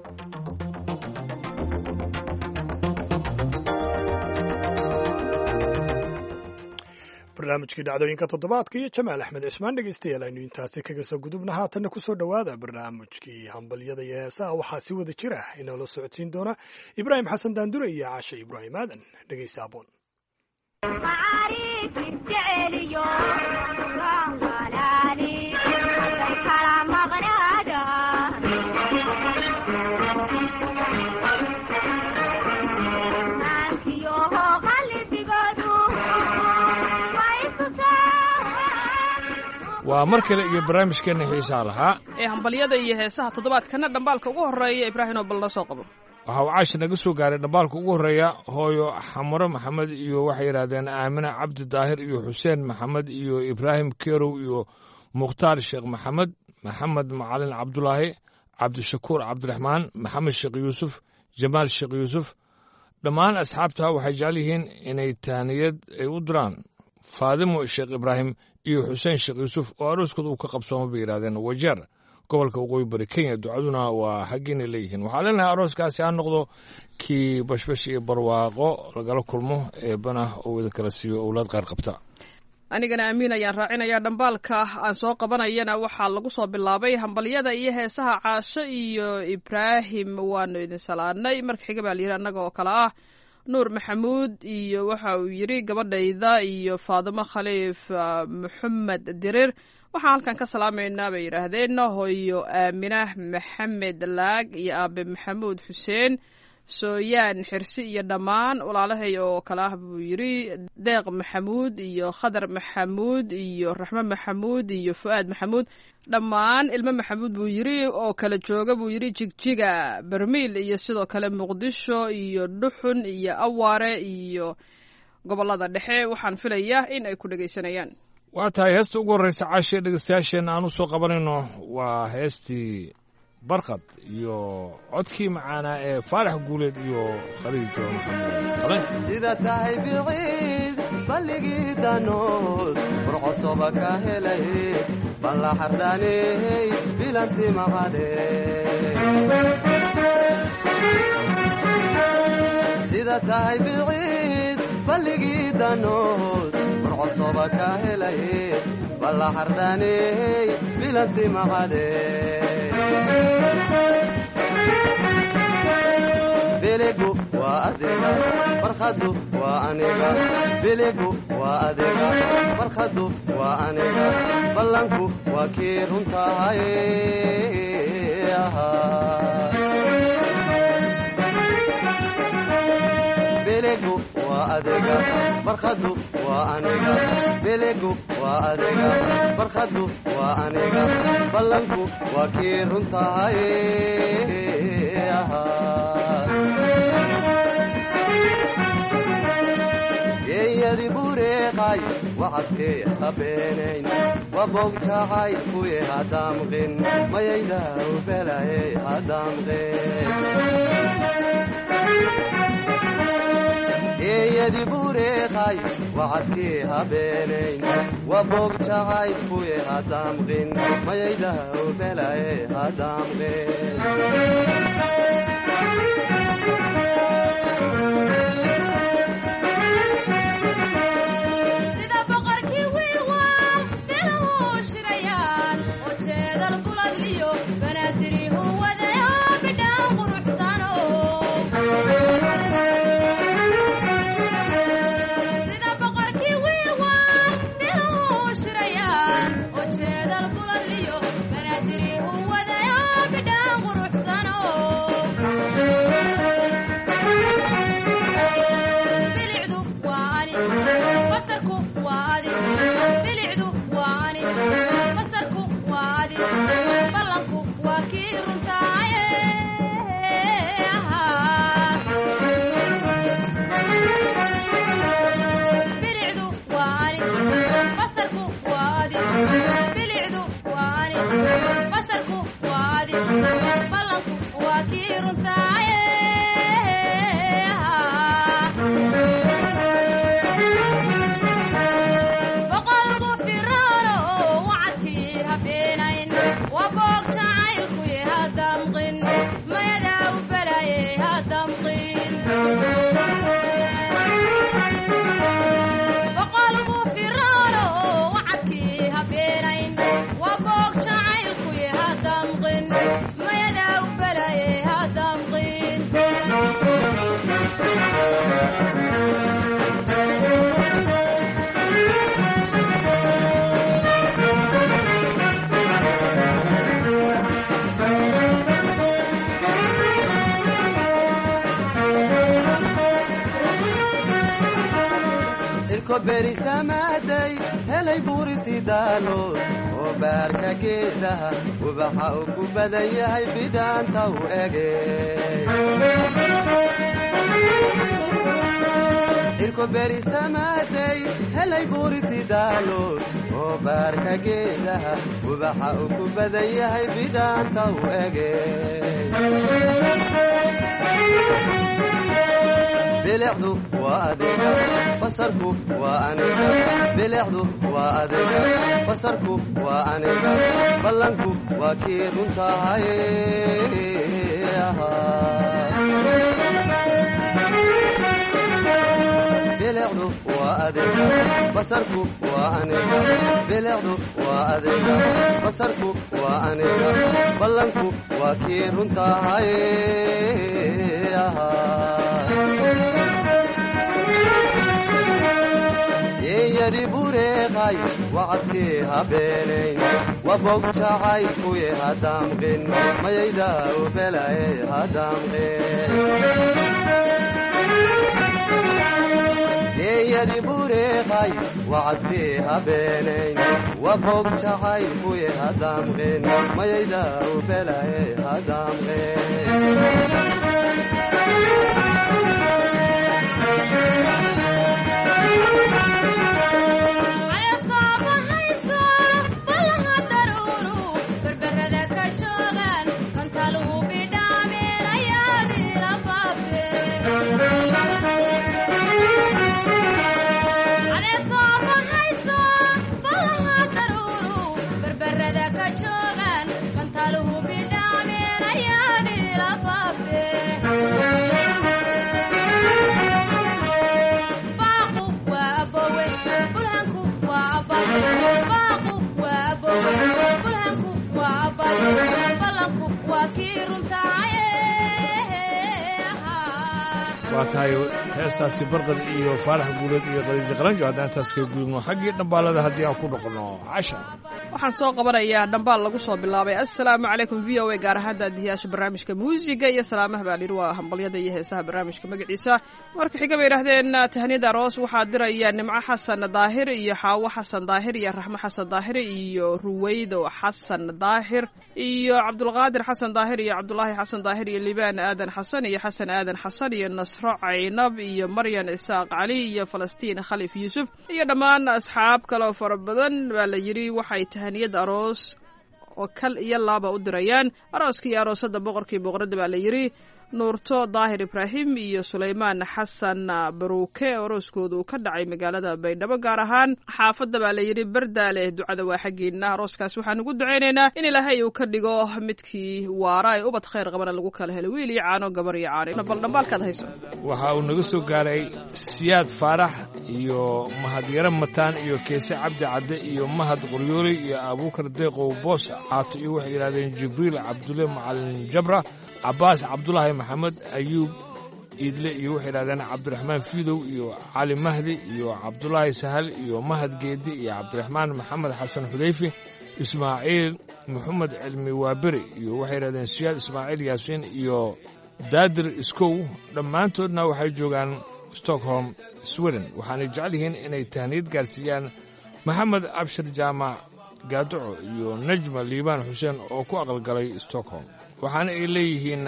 barnaamijkii dhacdooyinka toddobaadka iyo jamaal axmed cismaan. dhegeystayaal, aynu intaasi kaga soo gudubna haatanna kusoo dhowaada barnaamijkii hambalyada iyo heesaha. waxaa si wada jira inoola socodsiin doona ibraahim xasan daandure iyo caashe ibraahim aadan. dhegeysa aboon. waa mar kale iyo barnaamijkeenna xiisaa lahaa ee hambalyada iyo heesaha toddobaadkana dhambaalka ugu horreeya ibraahimo bal na soo qabo. waxa uu caashi naga soo gaaray dhambaalka ugu horreeya hooyo xamuro maxamed iyo waxay yidhaahdeen aamina cabdi daahir iyo xuseen maxamed iyo ibraahim kerow iyo mukhtaar sheekh maxamed macalin cabdulaahi cabdishakuur cabdiraxmaan maxamed sheekh yuusuf jamaal sheekh yuusuf. dhammaan asxaabta waxay jecel yihiin inay tahniyad ay u diraan faadimo sheekh ibraahim iyo xuseen sheekh yuusuf oo arooskooda uu ka qabsooma bay yidhahdeen wajeer gobolka waqooyi bari kenya. ducaduna waa xaggiinay leeyihiin. waxaa leenahay arooskaasi ha noqdo kii bashbash iyo barwaaqo lagala kulmo eebana oo wada kala siiyo owlaad qaar qabta. anigana amiin ayaan raacinayaa. dhambaalka aan soo qabanayana waxaa lagu soo bilaabay hambalyada iyo heesaha caasho iyo ibraahim waanu idin salaanay. marka xiga baa layidhi annaga oo kale ah nuur maxamuud iyo waxa uu yidhi gabadhayda iyo faadimo khaliif maxamed dirir. waxaan halkan ka salaamaynaa bay yidhaahdeen hooyo aaminah maxamed laag iyo aabe maxamuud xuseen sooyaan xirsi iyo dhammaan walaalahay oo kale ah buu yidhi deeq maxamuud iyo khadar maxamuud iyo raxmo maxamuud iyo fu'aad maxamuud. dhammaan ilmo maxamuud buu yidhi oo kala jooga buu yidhi jigjiga bermiil iyo sidoo kale muqdisho iyo dhuxun iyo awaare iyo gobolada dhexe. waxaan filayaa in ay ku dhegaysanayaan. waa tahay heesta ugu horreysa caashee dhegeystayaasheenna aan u soo qabanayno waa heestii barqad iyo codkii macaanaa ee faarax guuleed iyo khaliijo maxamed. sida tahay biciid balligii danood burcosoba ka helay balla xardhaaney bilanti maqade. sida tahay biciid balligii danood burcosoba ka helay balla xardhaaney bilanti maqade. biligu waa adiga farkhadu waa aniga biligu waa adiga farkhadu waa aniga ballanku waa kii runtahay biligu waa adiga farkhadu waa aniga biligu waa adiga farkhadu waa aniga ballanku waa kii runtahay geeyadi bureeqay wacadkee habeenayn waboog jacay kuye hadaamqin mayayda ubelaye hadaamqin geeyadi bureeqay wacadkee habeenayn waboog jacay kuye hadaamqin mayayda ubelaye hadaamqin beri samaaday helay buuritidaalood oo baarka geedaha ubaxa uu ku badan yahay bidhaanta u ege irko beri samaaday helay buuritidaalood oo baarka geedaha ubaxa uu ku badan yahay bidhaanta u ege bilicdu waa adiga basarku waa aniga bilicdu waa adiga basarku waa aniga ballanku waa kii runtahay bilicdu waa adiga basarku waa aniga bilicdu waa adiga basarku waa aniga ballanku waa kii runtahay geeyadi bureeqay wacadkee habeenayn waboog jacay kuye hadaamqin mayayda ubelaye hadaamqin geeyadi bureeqay wacadkee habeenayn waboog jacay kuye hadaamqin mayayda ubelaye hadaamqin waa tahay heestaasi barqad iyo faarax guuleed iyo qadiija qaranjo haddaan intaas kaga gudubno xaggii dhambaalada haddii aan ku noqono casha waxaan soo qabanayaa dhambaal lagu soo bilaabay assalaamu calaykum v o a gaar ahaan daadiyaasha barnaamijka muusiga iyo salaamaha baa layidhi waa hambalyada iyo heesaha barnaamijka magaciisa marka xiga bay yidhaahdeen tahniyada aroos waxaa diraya nimco xasan daahir iyo xaawo xasan daahir iyo raxmo xasan daahir iyo ruweydo xasan daahir iyo cabdulqaadir xasan daahir iyo cabdulaahi xasan daahir iyo libaan aadan xasan iyo xasan aadan xasan iyo nasro caynab iyo maryan isaaq cali iyo falastiin khalif yuusuf iyo dhammaan asxaab kaloo fara badan baa la yidhi waxay tahaniyad aroos oo kal iyo laaba u dirayaan arooska iyo aroosada boqorkii boqoradda baa la yidhi nuurto daahir ibraahim iyo sulaymaan xasan baruuke arooskooda uu ka dhacay magaalada baydhabo gaar ahaan xaafadda baa la yidhi bardaale ducada waa xaggeena arooskaas waxaan ugu ducaynaynaa in ilaahay uu ka dhigo midkii waara ay ubad khayr qabana lagu kala helo wiil iyo caano gabar iyo caano bal dhambaalkaad hayso waxa uu naga soo gaaray siyaad faarax iyo mahadyaro mataan iyo keese cabdi cadde iyo mahad qoryooli iyo abuukar deeqow boos caato iyo waxay yidhahdeen jibriil cabdulle macalin jabra cabaas cabdulaahi maxamed ayuub iidle iyo waxay yidhahdeen cabdiraxmaan fiidow iyo cali mahdi iyo cabdulaahi sahal iyo mahad geedi iyo cabdiraxmaan maxamed xasan xudayfi ismaaciil maxamed cilmi waaberi iyo waxay yidhahdeen siyaad ismaaciil yaasiin iyo daadir iskow dhammaantoodna waxay joogaan stockholm sweden waxaanay jecel yihiin inay tahniyad gaarsiiyaan maxamed abshir jaamac gaaduco iyo najma liibaan xuseen oo ku aqalgalay stockholm waxaana ay leeyihiin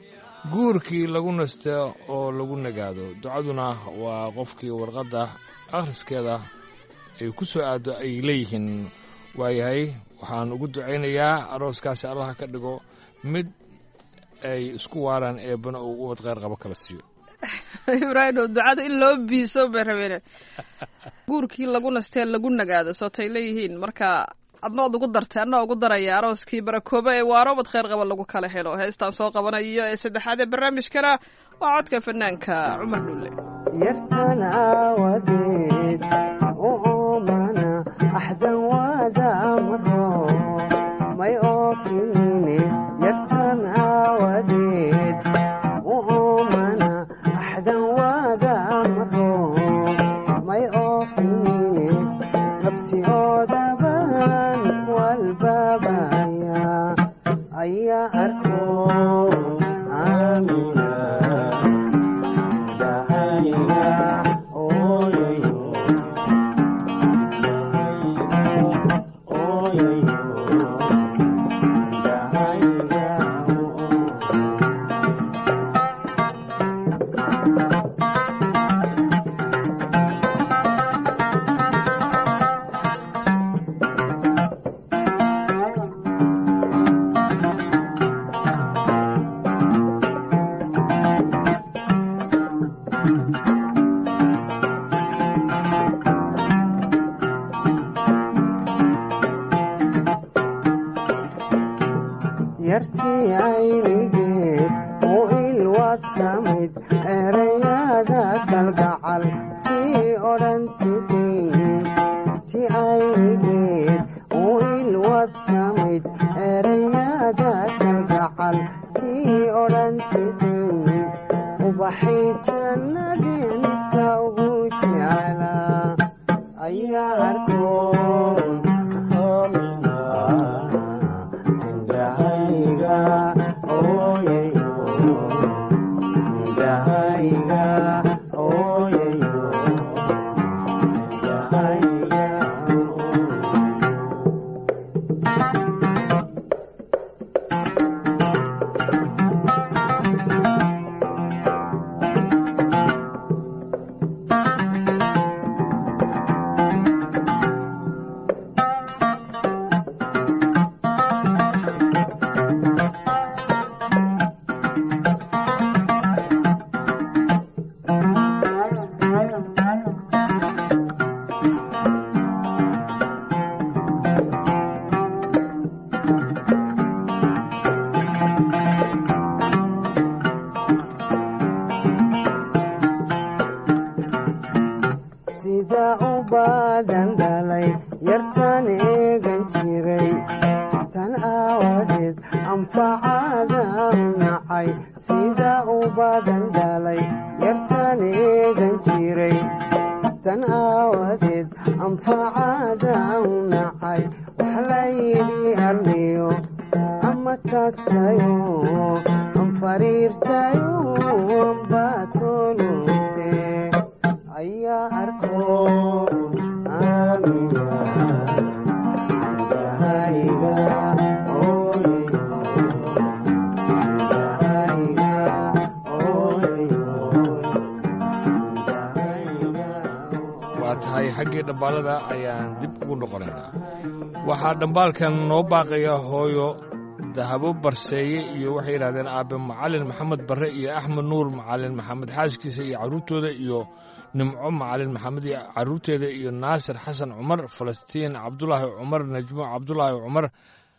guurkii lagu nasto oo lagu nagaado ducaduna waa qofkii warqadda akhriskeeda ay ku soo aaddo ay leeyihiin waayahay waxaan ugu ducaynayaa arooskaasi allaha ka dhigo mid ay isku waaraan eebbana uu ubad khayr qabo kala siiyo ibraahim ducada in loo biiso bay rabeene guurkii lagu nastee lagu nagaado sootay leeyihiin marka adnood ugu dartay anna ugu daraya arooskii barakooba ee waarobad khayr qaba lagu kala helo heestaan soo qabanayo ee saddexaad ee barnaamijkana waa codka fanaanka cumar dhulle yartan aawadeed u oomana axdan waada amro may oofinine yartan aawadeed u oomana axdan waada amro may oofinine nabsi oodaba والبابايا أيا أركون آمنا دهيا أويو أويو دهيا yartii aynigeed u ilwaad samid ereyada kalgacal tii odhantidin ti aynigeed u ilwaad samid ereyada kalgacal tii odhantidin ubaxay jannadinka ugu jeclaa ayaa arkoon anfacaada nacay sida u badan dhalay yartan eegan jiray tan aawadeed anfacaada nacay wax layidhi arliyo ama tagtayo anfariirtayo ambaatolute ayaa arko amiga tahay xaggii dhambaalada ayaan dib ugu noqonaynaa waxaa dhambaalkan noo baaqaya hooyo dahabo barseeye iyo waxay yidhahdeen aabe macalin maxamed barre iyo axmed nuur macalin maxamed xaaskiisa iyo carruurtooda iyo nimco macalin maxamed iyo carruurteeda iyo naasir xasan cumar falastiin cabdulaahi cumar najmo cabdulaahi cumar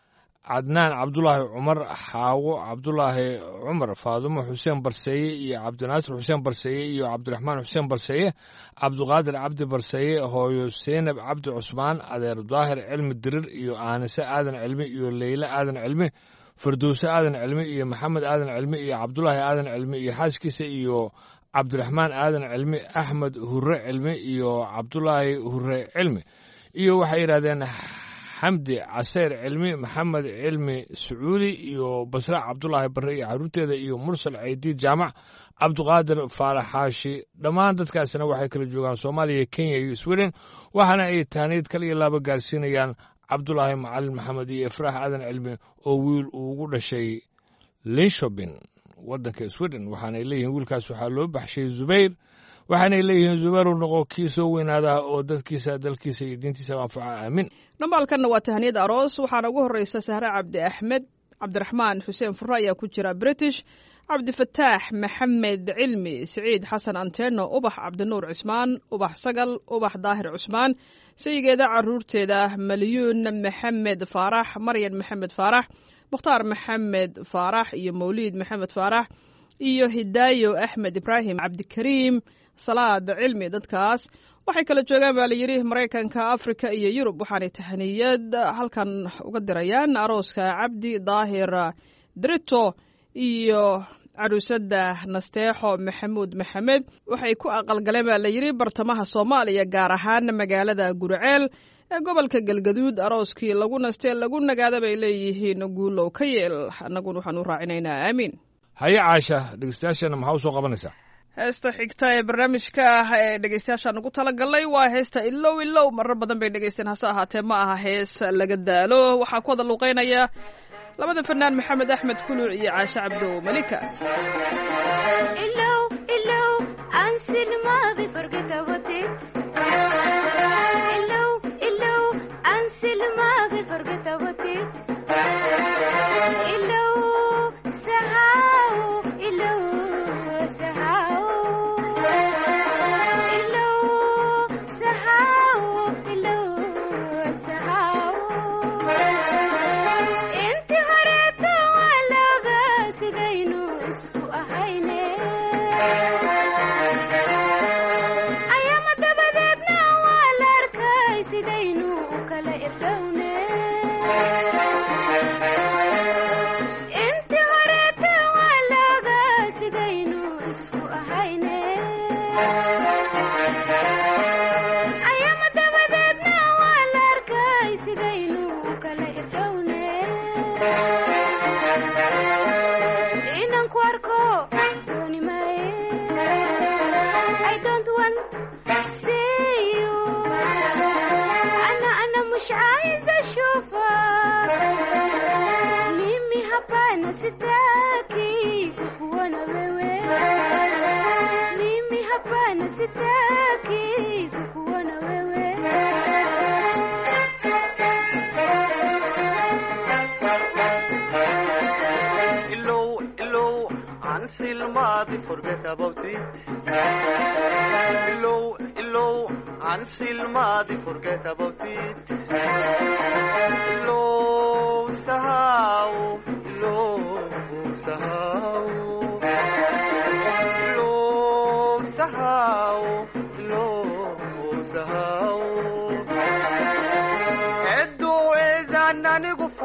cadnaan cabdulaahi cumar xaawo cabdulaahi cumar faadumo xuseen barseeye iyo cabdinaasir xuseen barseeye iyo cabdiraxmaan xuseen barseeye cabdiqaadir cabdi barseeye hooyo seynab cabdi cusmaan adeer daahir cilmi dirir iyo aanise aadan cilmi iyo leyle aadan cilmi firdowse aadan cilmi iyo maxamed aadan cilmi iyo cabdulaahi aadan cilmi iyo xaaskiisa iyo cabdiraxmaan aadan cilmi axmed hure cilmi iyo cabdulaahi hure cilmi iyo waxay yidhahdeen xamdi caseyr cilmi maxamed cilmi sacuudi iyo basra cabdulaahi barre iyo carruurteeda iyo mursal ceydiid jaamac cabdiqaadir faaraxaashi dhammaan dadkaasina waxay kala joogaan soomaaliya kenya iyo sweden waxaana ay taaniid kal iyo laaba gaarsiinayaan cabdulaahi macalin maxamed iyo ifraax aadan cilmi oo wiil uu ugu dhashay linshobin waddanka sweden waxaanay leeyihiin wiilkaas waxaa loo baxshay zubayr waxaanay leeyihiin zubayru noqo kii soo weynaada oo dadkiisa dalkiisa iyo diintiisa anfaca aamin dhambaalkanna waa tahniyad aroos waxaana ugu horreysa sahre cabdi axmed cabdiraxmaan xuseen furre ayaa ku jira british cabdifataax maxamed cilmi siciid xasan anteno ubax cabdinuur cismaan ubax sagal ubax daahir cusmaan sayigeeda carruurteeda malyuun maxamed faarax maryan maxamed faarax mukhtaar maxamed faarax iyo mawliid maxamed faarax iyo hidaayo axmed ibraahim cabdikariim salaad cilmi dadkaas waxay kala joogaan baa layidhi maraykanka afrika iyo yurub waxaanay tahniyad halkan uga dirayaan arooska cabdi daahir drito iyo caruusada nasteexo maxamuud maxamed waxay ku aqalgaleen baa layidhi bartamaha soomaaliya gaar ahaan magaalada guriceel ee gobolka galgaduud arooskii lagu nastee lagu nagaada bay leeyihiin guulow ka yeel annaguna waxaan u raacinaynaa aamiin haye caasha dhegeystayaashana maxaa u soo qabanaysaa heesta xigta ee barnaamijka ah ee dhegeystayaashaan ugu talagalnay waa heesta ilow ilow marar badan bay dhegeysteen hase ahaatee ma aha hees laga daalo waxaa ku wada luuqeynaya labada fanaan maxamed axmed kuluc iyo caashe cabdo malika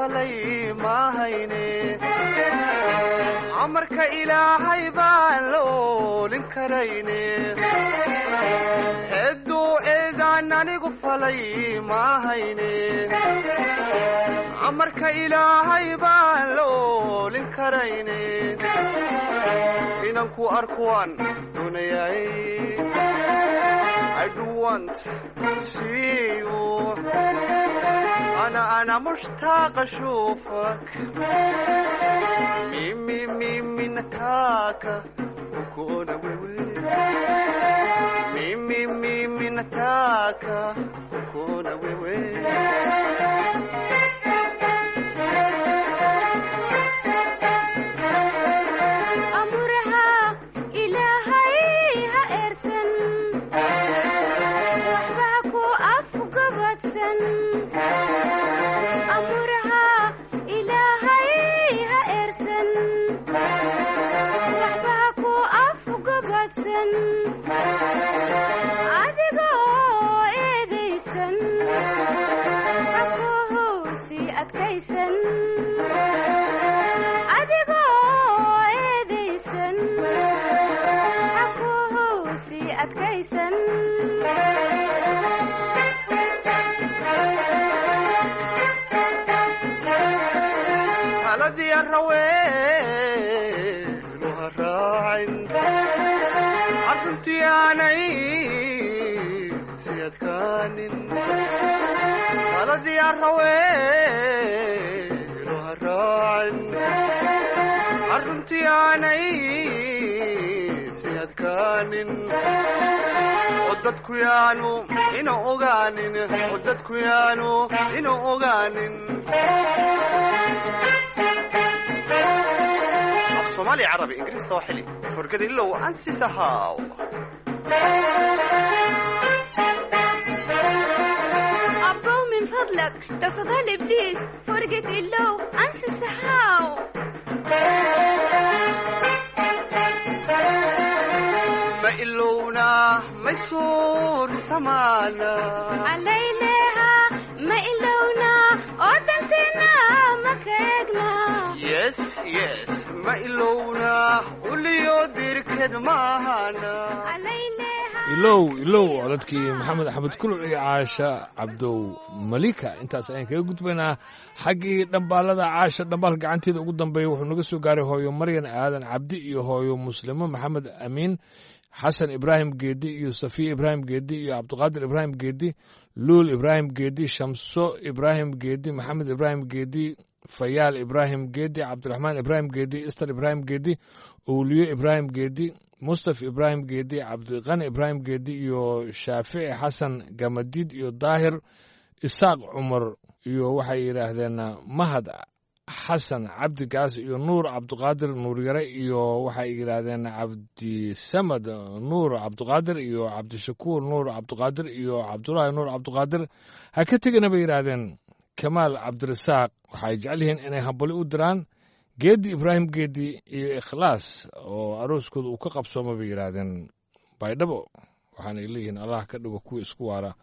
falay maahayne amarka ilaahay baan la oolin karayne hedduu eedaan anigu falay maahayne amarka ilaahay baan la oolin karayne inaan ku arkuwaan doonayay I do want to see you أنا مشتاق أشوفك ميمي نتاك وكون ويوي ميمي نتاك وكون ويوي هلدي الرويل وهالراعن عرفتي عني زياد كانن هلدي الرويل وهالراعن عرفتي عني زياد كانن وددku yaanu ina ogaanin وددku yaanu ina ogaanin الصومالي عربي انجليزي صاحلي فرقدي لو انسي سهاو ابو من فضلك تفضل ابليس فرقدي لو انسي سهاو ما إلونا ما يسور سمانا عليلها ما إلونا أودنتنا ما كيقنا يس ما إلونا واللي يودير كد ماهانا ilow codadkii maxamed axmed kuluc iyo caasha cabdow malika intaas ayaan kaga gudbaynaa xaggii dhambaalada caasha dhambaal gacanteeda ugu dambeeya wuxuu naga soo gaaray hooyo maryan aadan cabdi iyo hooyo muslimo maxamed amiin xasan ibraahim geedi iyo safiya ibraahim geedi iyo cabdiqaadir ibraahim geedi luul ibraahim geedi shamso ibraahim geedi maxamed ibraahim geedi fayaal ibraahim geedi cabdiraxmaan ibraahim geedi istar ibraahim geedi owliyo ibraahim geedi mustaf ibraahim geedi cabdiqani ibraahim geedi iyo shaafici xasan gamadiid iyo daahir isaaq cumar iyo waxay yidhaahdeen mahad xasan cabdigaas iyo nuur cabdiqaadir nuuryare iyo waxay yidhaahdeen cabdisamad nuur cabdiqaadir iyo cabdishakuur nuur cabdiqaadir iyo cabdulaahi nuur cabdiqaadir ha ka tegana bay yidhaahdeen kamaal cabdirasaaq waxay jecel yihiin inay hambali u diraan geedi ibraahim geedi iyo ikhlaas oo arooskooda uu ka qabsooma bay yidhaahdeen baydhabo waxaanay leeyihiin allah ka dhigo kuwa isku waara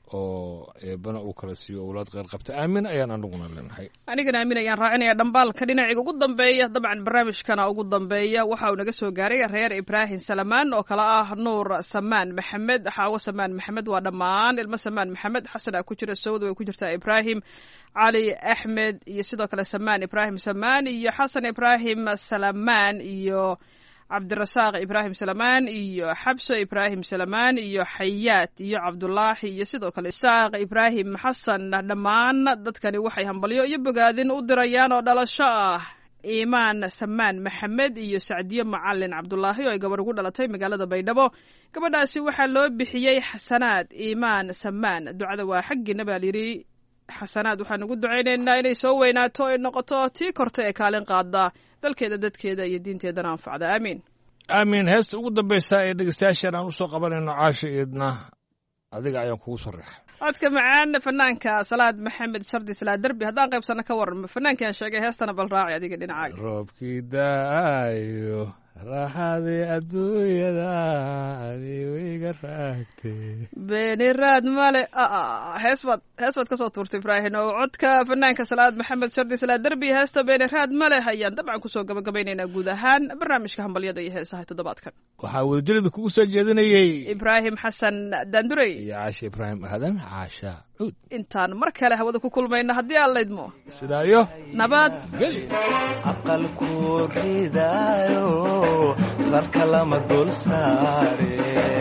oo eebana uu kala siiyo owlaad kheyr qabta aamin ayaan anaguna leenahay anigana aamin ayaan raacinaya dhambaalka dhinaciga ugu dambeeya dabcan barnaamijkana ugu dambeeya waxa uu naga soo gaaray reer ibraahim salamaan oo kale ah nuur samaan maxamed xaawo samaan maxamed waa dhammaan ilmo samaan maxamed xasan aa ku jira sawd way ku jirtaa ibraahim cali axmed iyo sidoo kale samaan ibraahim samaan iyo xasan ibraahim salamaan iyo cabdirasaaq ibraahim salamaan iyo xabso ibraahim salamaan iyo xayaat iyo cabdulaahi iyo sidoo kale isaaq ibraahim xasan dhammaan dadkani waxay hambalyo iyo bogaadin u dirayaan oo dhalasho ah iimaan samaan maxamed iyo sacdiye macalin cabdulaahi oo ay gabar ugu dhalatay magaalada baydhabo gabadhaasi waxaa loo bixiyey xasanaad iimaan samaan ducada waa xaggiina baa layidhi xasanaad waxaan ugu ducaynaynaa inay soo weynaato ay noqoto tii korta ee kaalin qaada dalkeeda dadkeeda iyo diinteedana anfacda aamiin aamiin heesta ugu dambaysa ee dhegeystayaashan aan usoo qabanayno caasha iyadna adiga ayaan kugu soo reexa codka macaan fanaanka salaad maxamed shardi salaad derbi haddaan qaybsano ka waran fanaankaan sheegay heestana bal raaci adiga dhinacaaga roobkii daayo raaxadii adduunyada adigu iga raagtay beeni raad male hees baad ka soo tuurtay ibraahin oo codka fanaanka salaad maxamed shardi salaad derbi heesta beeni raad male ayaan dabcan kusoo gabagabaynaynaa guud ahaan barnaamijka hambalyada iyo heesaha toddobaadkan waxaa wadajirada kugu soo jeedinayey ibraahim xasan daandurey iyo caasha ibraahim aadan caasha cuud intaan mar kale hawada ku kulmayna haddii aan laydmo sidaayo nabad geli aqalku ridaayo rarka lama dul saare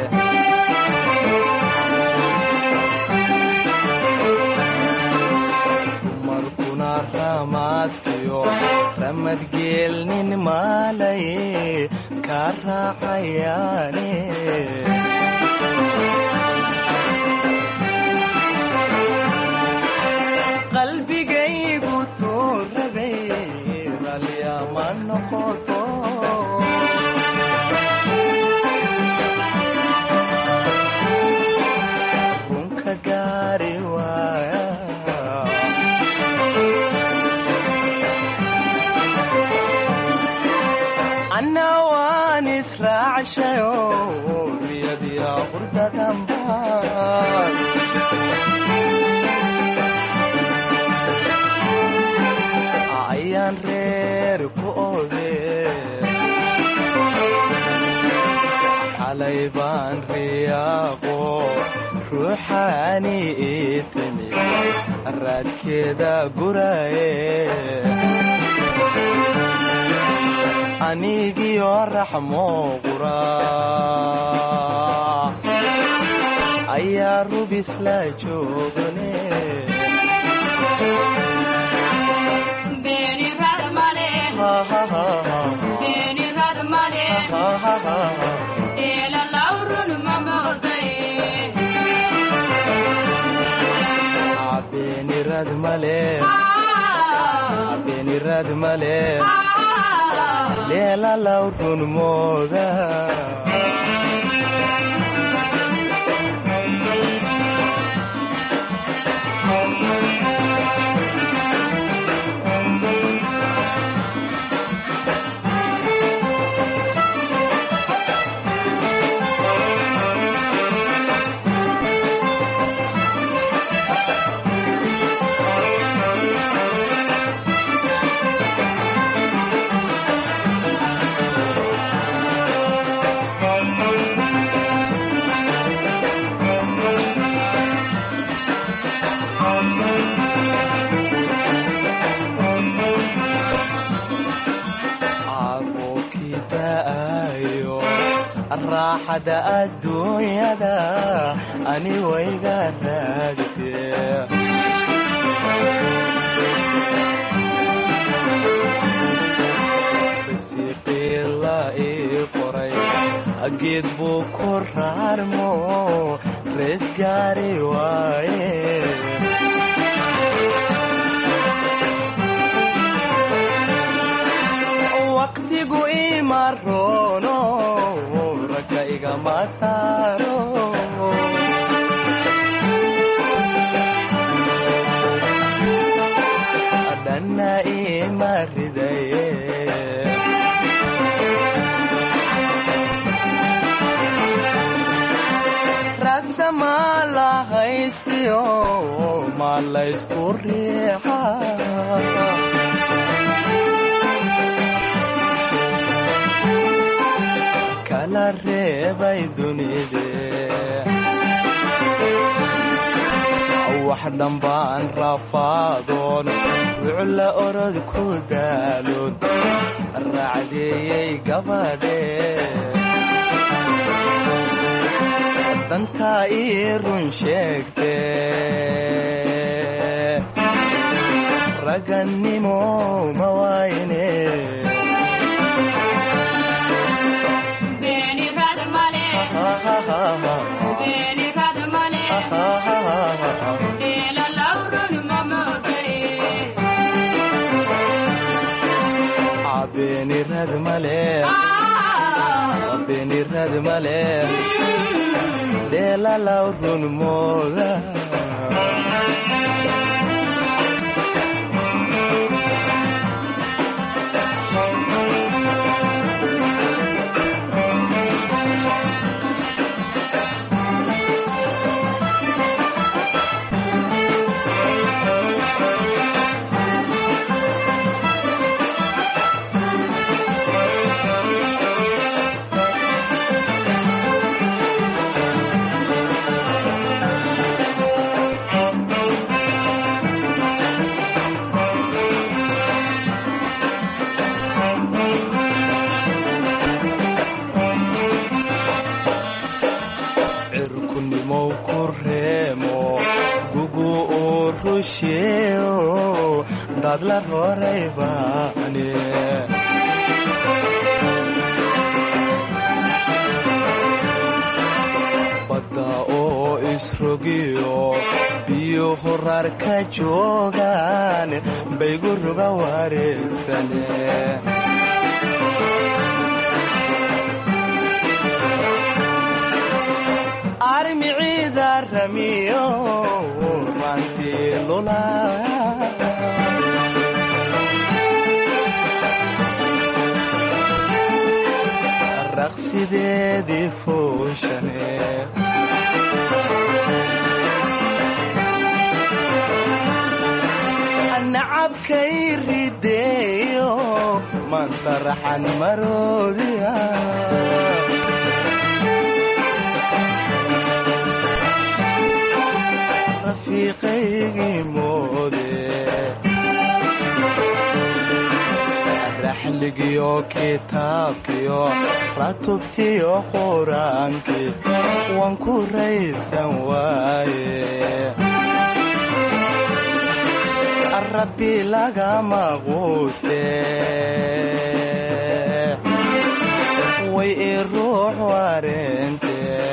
dumarkuna ramaaskiyo ramadgeelnin maalaye ka raacayaane qalbigaygu tuurabay ralyama noqoto runka gaari waaya anna waan israacshayo riyadiya qurdadanbaan ayaan reer ku ode xalay baan riyaaqo ruuxaani ii timi raadkeeda guraye anigiyo raxmo qura ayaa rubis la joogane beenirad male leela lawrun mooda raaxada adduunyada ani wayga raagtee risiiqii la ii qoray geed buu ku raarmo rees gaari waaye waqtigu ima roono ragga igama saaro dhanna ima ridaye rasama la haystiyo ma laysku riixa kala reebay dunide wax dhambaan rafaadoon wucla orod ku daaloon raacdeeyey gabadhe dantaa ii run sheegte ragannimo ma wayne beenirad male leela lawrun mooda dad la horay baane badda oo isrogiyo biyo horar ka joogaan baygu ruga wareegsane armiciida ramiyo rantii lula raqsideedii fooshane nacabkay rideeyo mantaraxan maroodiya rafiiqaygii moode raxligiyo kitaabkiyo ratubtiyo quraankii waan ku raysan waaye rabbi lagama quuste way i ruux wareente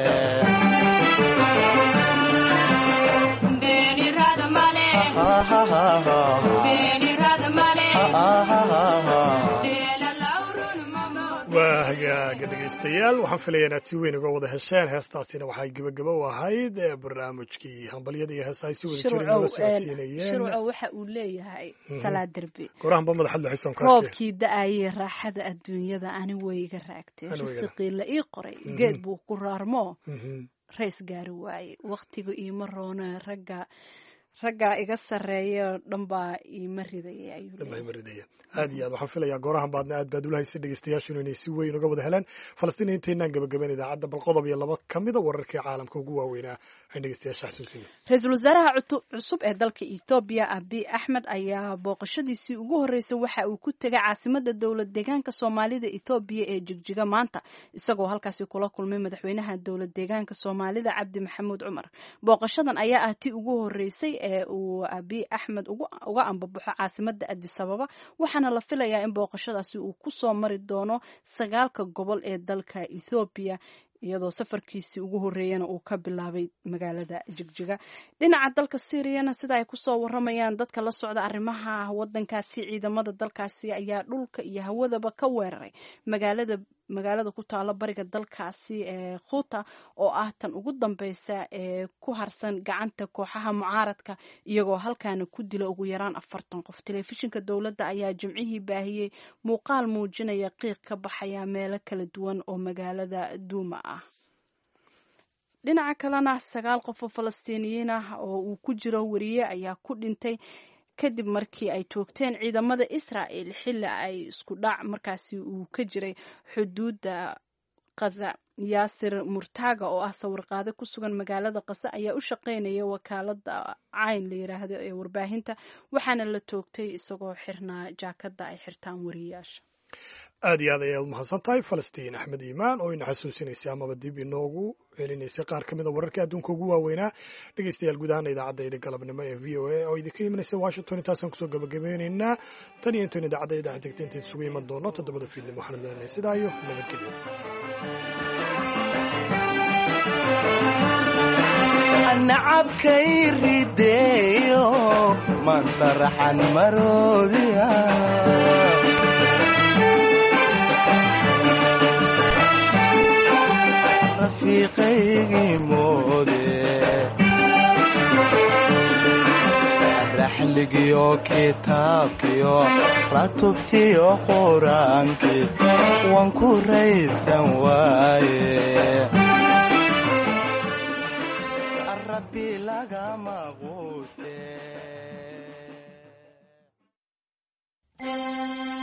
waa hagaaga dhegaystayaal waxaan filaya inaad si weyn uga wada hesheen heestaasina waxay gebagabo u ahayd barnaamijkii hambalyada iyo heesaha si wada jirin nala socodsiinayeen shirco waxa uu leeyahay salaad derbi gorahanba madaxad laxaysan roobkii da-ayay raaxada adduunyada ani way iga raagtay risiqii la ii qoray geed buu ku raarmo rays gaari waaye waqtiga iima roona raggaa iga sarreeya dhanbaa iima ridaya aad iyo aad waxaan filayaa goorahan baadna aad baad ula haysay dhegeystayaashinu inay si weyn uga wada helaan falastiin intaynaan gabagabayn idaacadda bal qodob iyo laba ka mida wararkii caalamka ugu waaweynaa waxaan dhegeystayaasha xasuusina ra-iisul wasaaraha cusub ee dalka Ethiopia Abiy Ahmed ayaa booqashadiisii ugu horeysay waxa uu ku tegay caasimadda dowlad deegaanka Soomaalida Ethiopia ee Jigjiga maanta isagoo halkaasi kula kulmay madaxweynaha dowlad deegaanka Soomaalida Cabdi Maxamuud Cumar booqashadan ayaa ah tii ugu horeysay ee uu Abiy Ahmed uga ambabaxo caasimadda Addis Ababa waxaana la filayaa in booqashadaasi uu ku soo mari doono 9 gobol ee dalka Ethiopia iyadoo safarkiisii ugu horeeyana uu ka bilaabay magaalada Jigjiga dhinaca dalka Syriana sida ay ku soo waramayaan dadka la socda arrimaha wadankaasi ciidamada dalkaasi ayaa dhulka iyo hawadaba ka weeraray magaalada ku taalo bariga dalkaasi ee Khuta oo ah tan ugu dambeysa ee ku harsan gacanta kooxaha mucaaradka iyagoo halkaana ku dila ugu yaraan 40 qof telefishinka dowladda ayaa jimcihii baahiyay muuqaal muujinaya qiiq ka baxaya meelo kala duwan oo magaalada Duuma ah dhinaca kalena 9 qof oo Falastiiniyiin ah oo uu ku jiro wariye ayaa ku dhintay kadib markii ay joogteen ciidamada Israa'iil xilli ay isku dhac markaasi uu ka jiray xuduudda Gaza Yaasir Murtaga oo ah sawirqaade ku sugan magaalada Gaza ayaa u shaqeynaya wakaalada Cayn la yiraahdo ee warbaahinta waxaana la toogtay isagoo xirnaa jaakada ay xirtaan wariyaasha aad iyo aad ayaad mahadsan tahay Falastiin Axmed Iimaan oo ina xasuusinaysay amaba dib inoogu celinaysay qaar ka mid a wararka adduunka ugu waaweynaa dhegeystayaal guud ahaan idaacadda galabnimo ee VOA oo idinka imanaysa Washington intaasaan kusoo gabagabeynaynaa tan iyo intaan idaacadda xigta intaan isugu iman doono 7 fiidnimo waxaan leenahay sidaa iyo nabadgelyo nacabkay rideeyo mantaraxan maroodiya rafiiqaygii moode raxligiyo kitaabkiyo ratubtiyo quraankii waan ku raysan waaye rabbi lagama quuste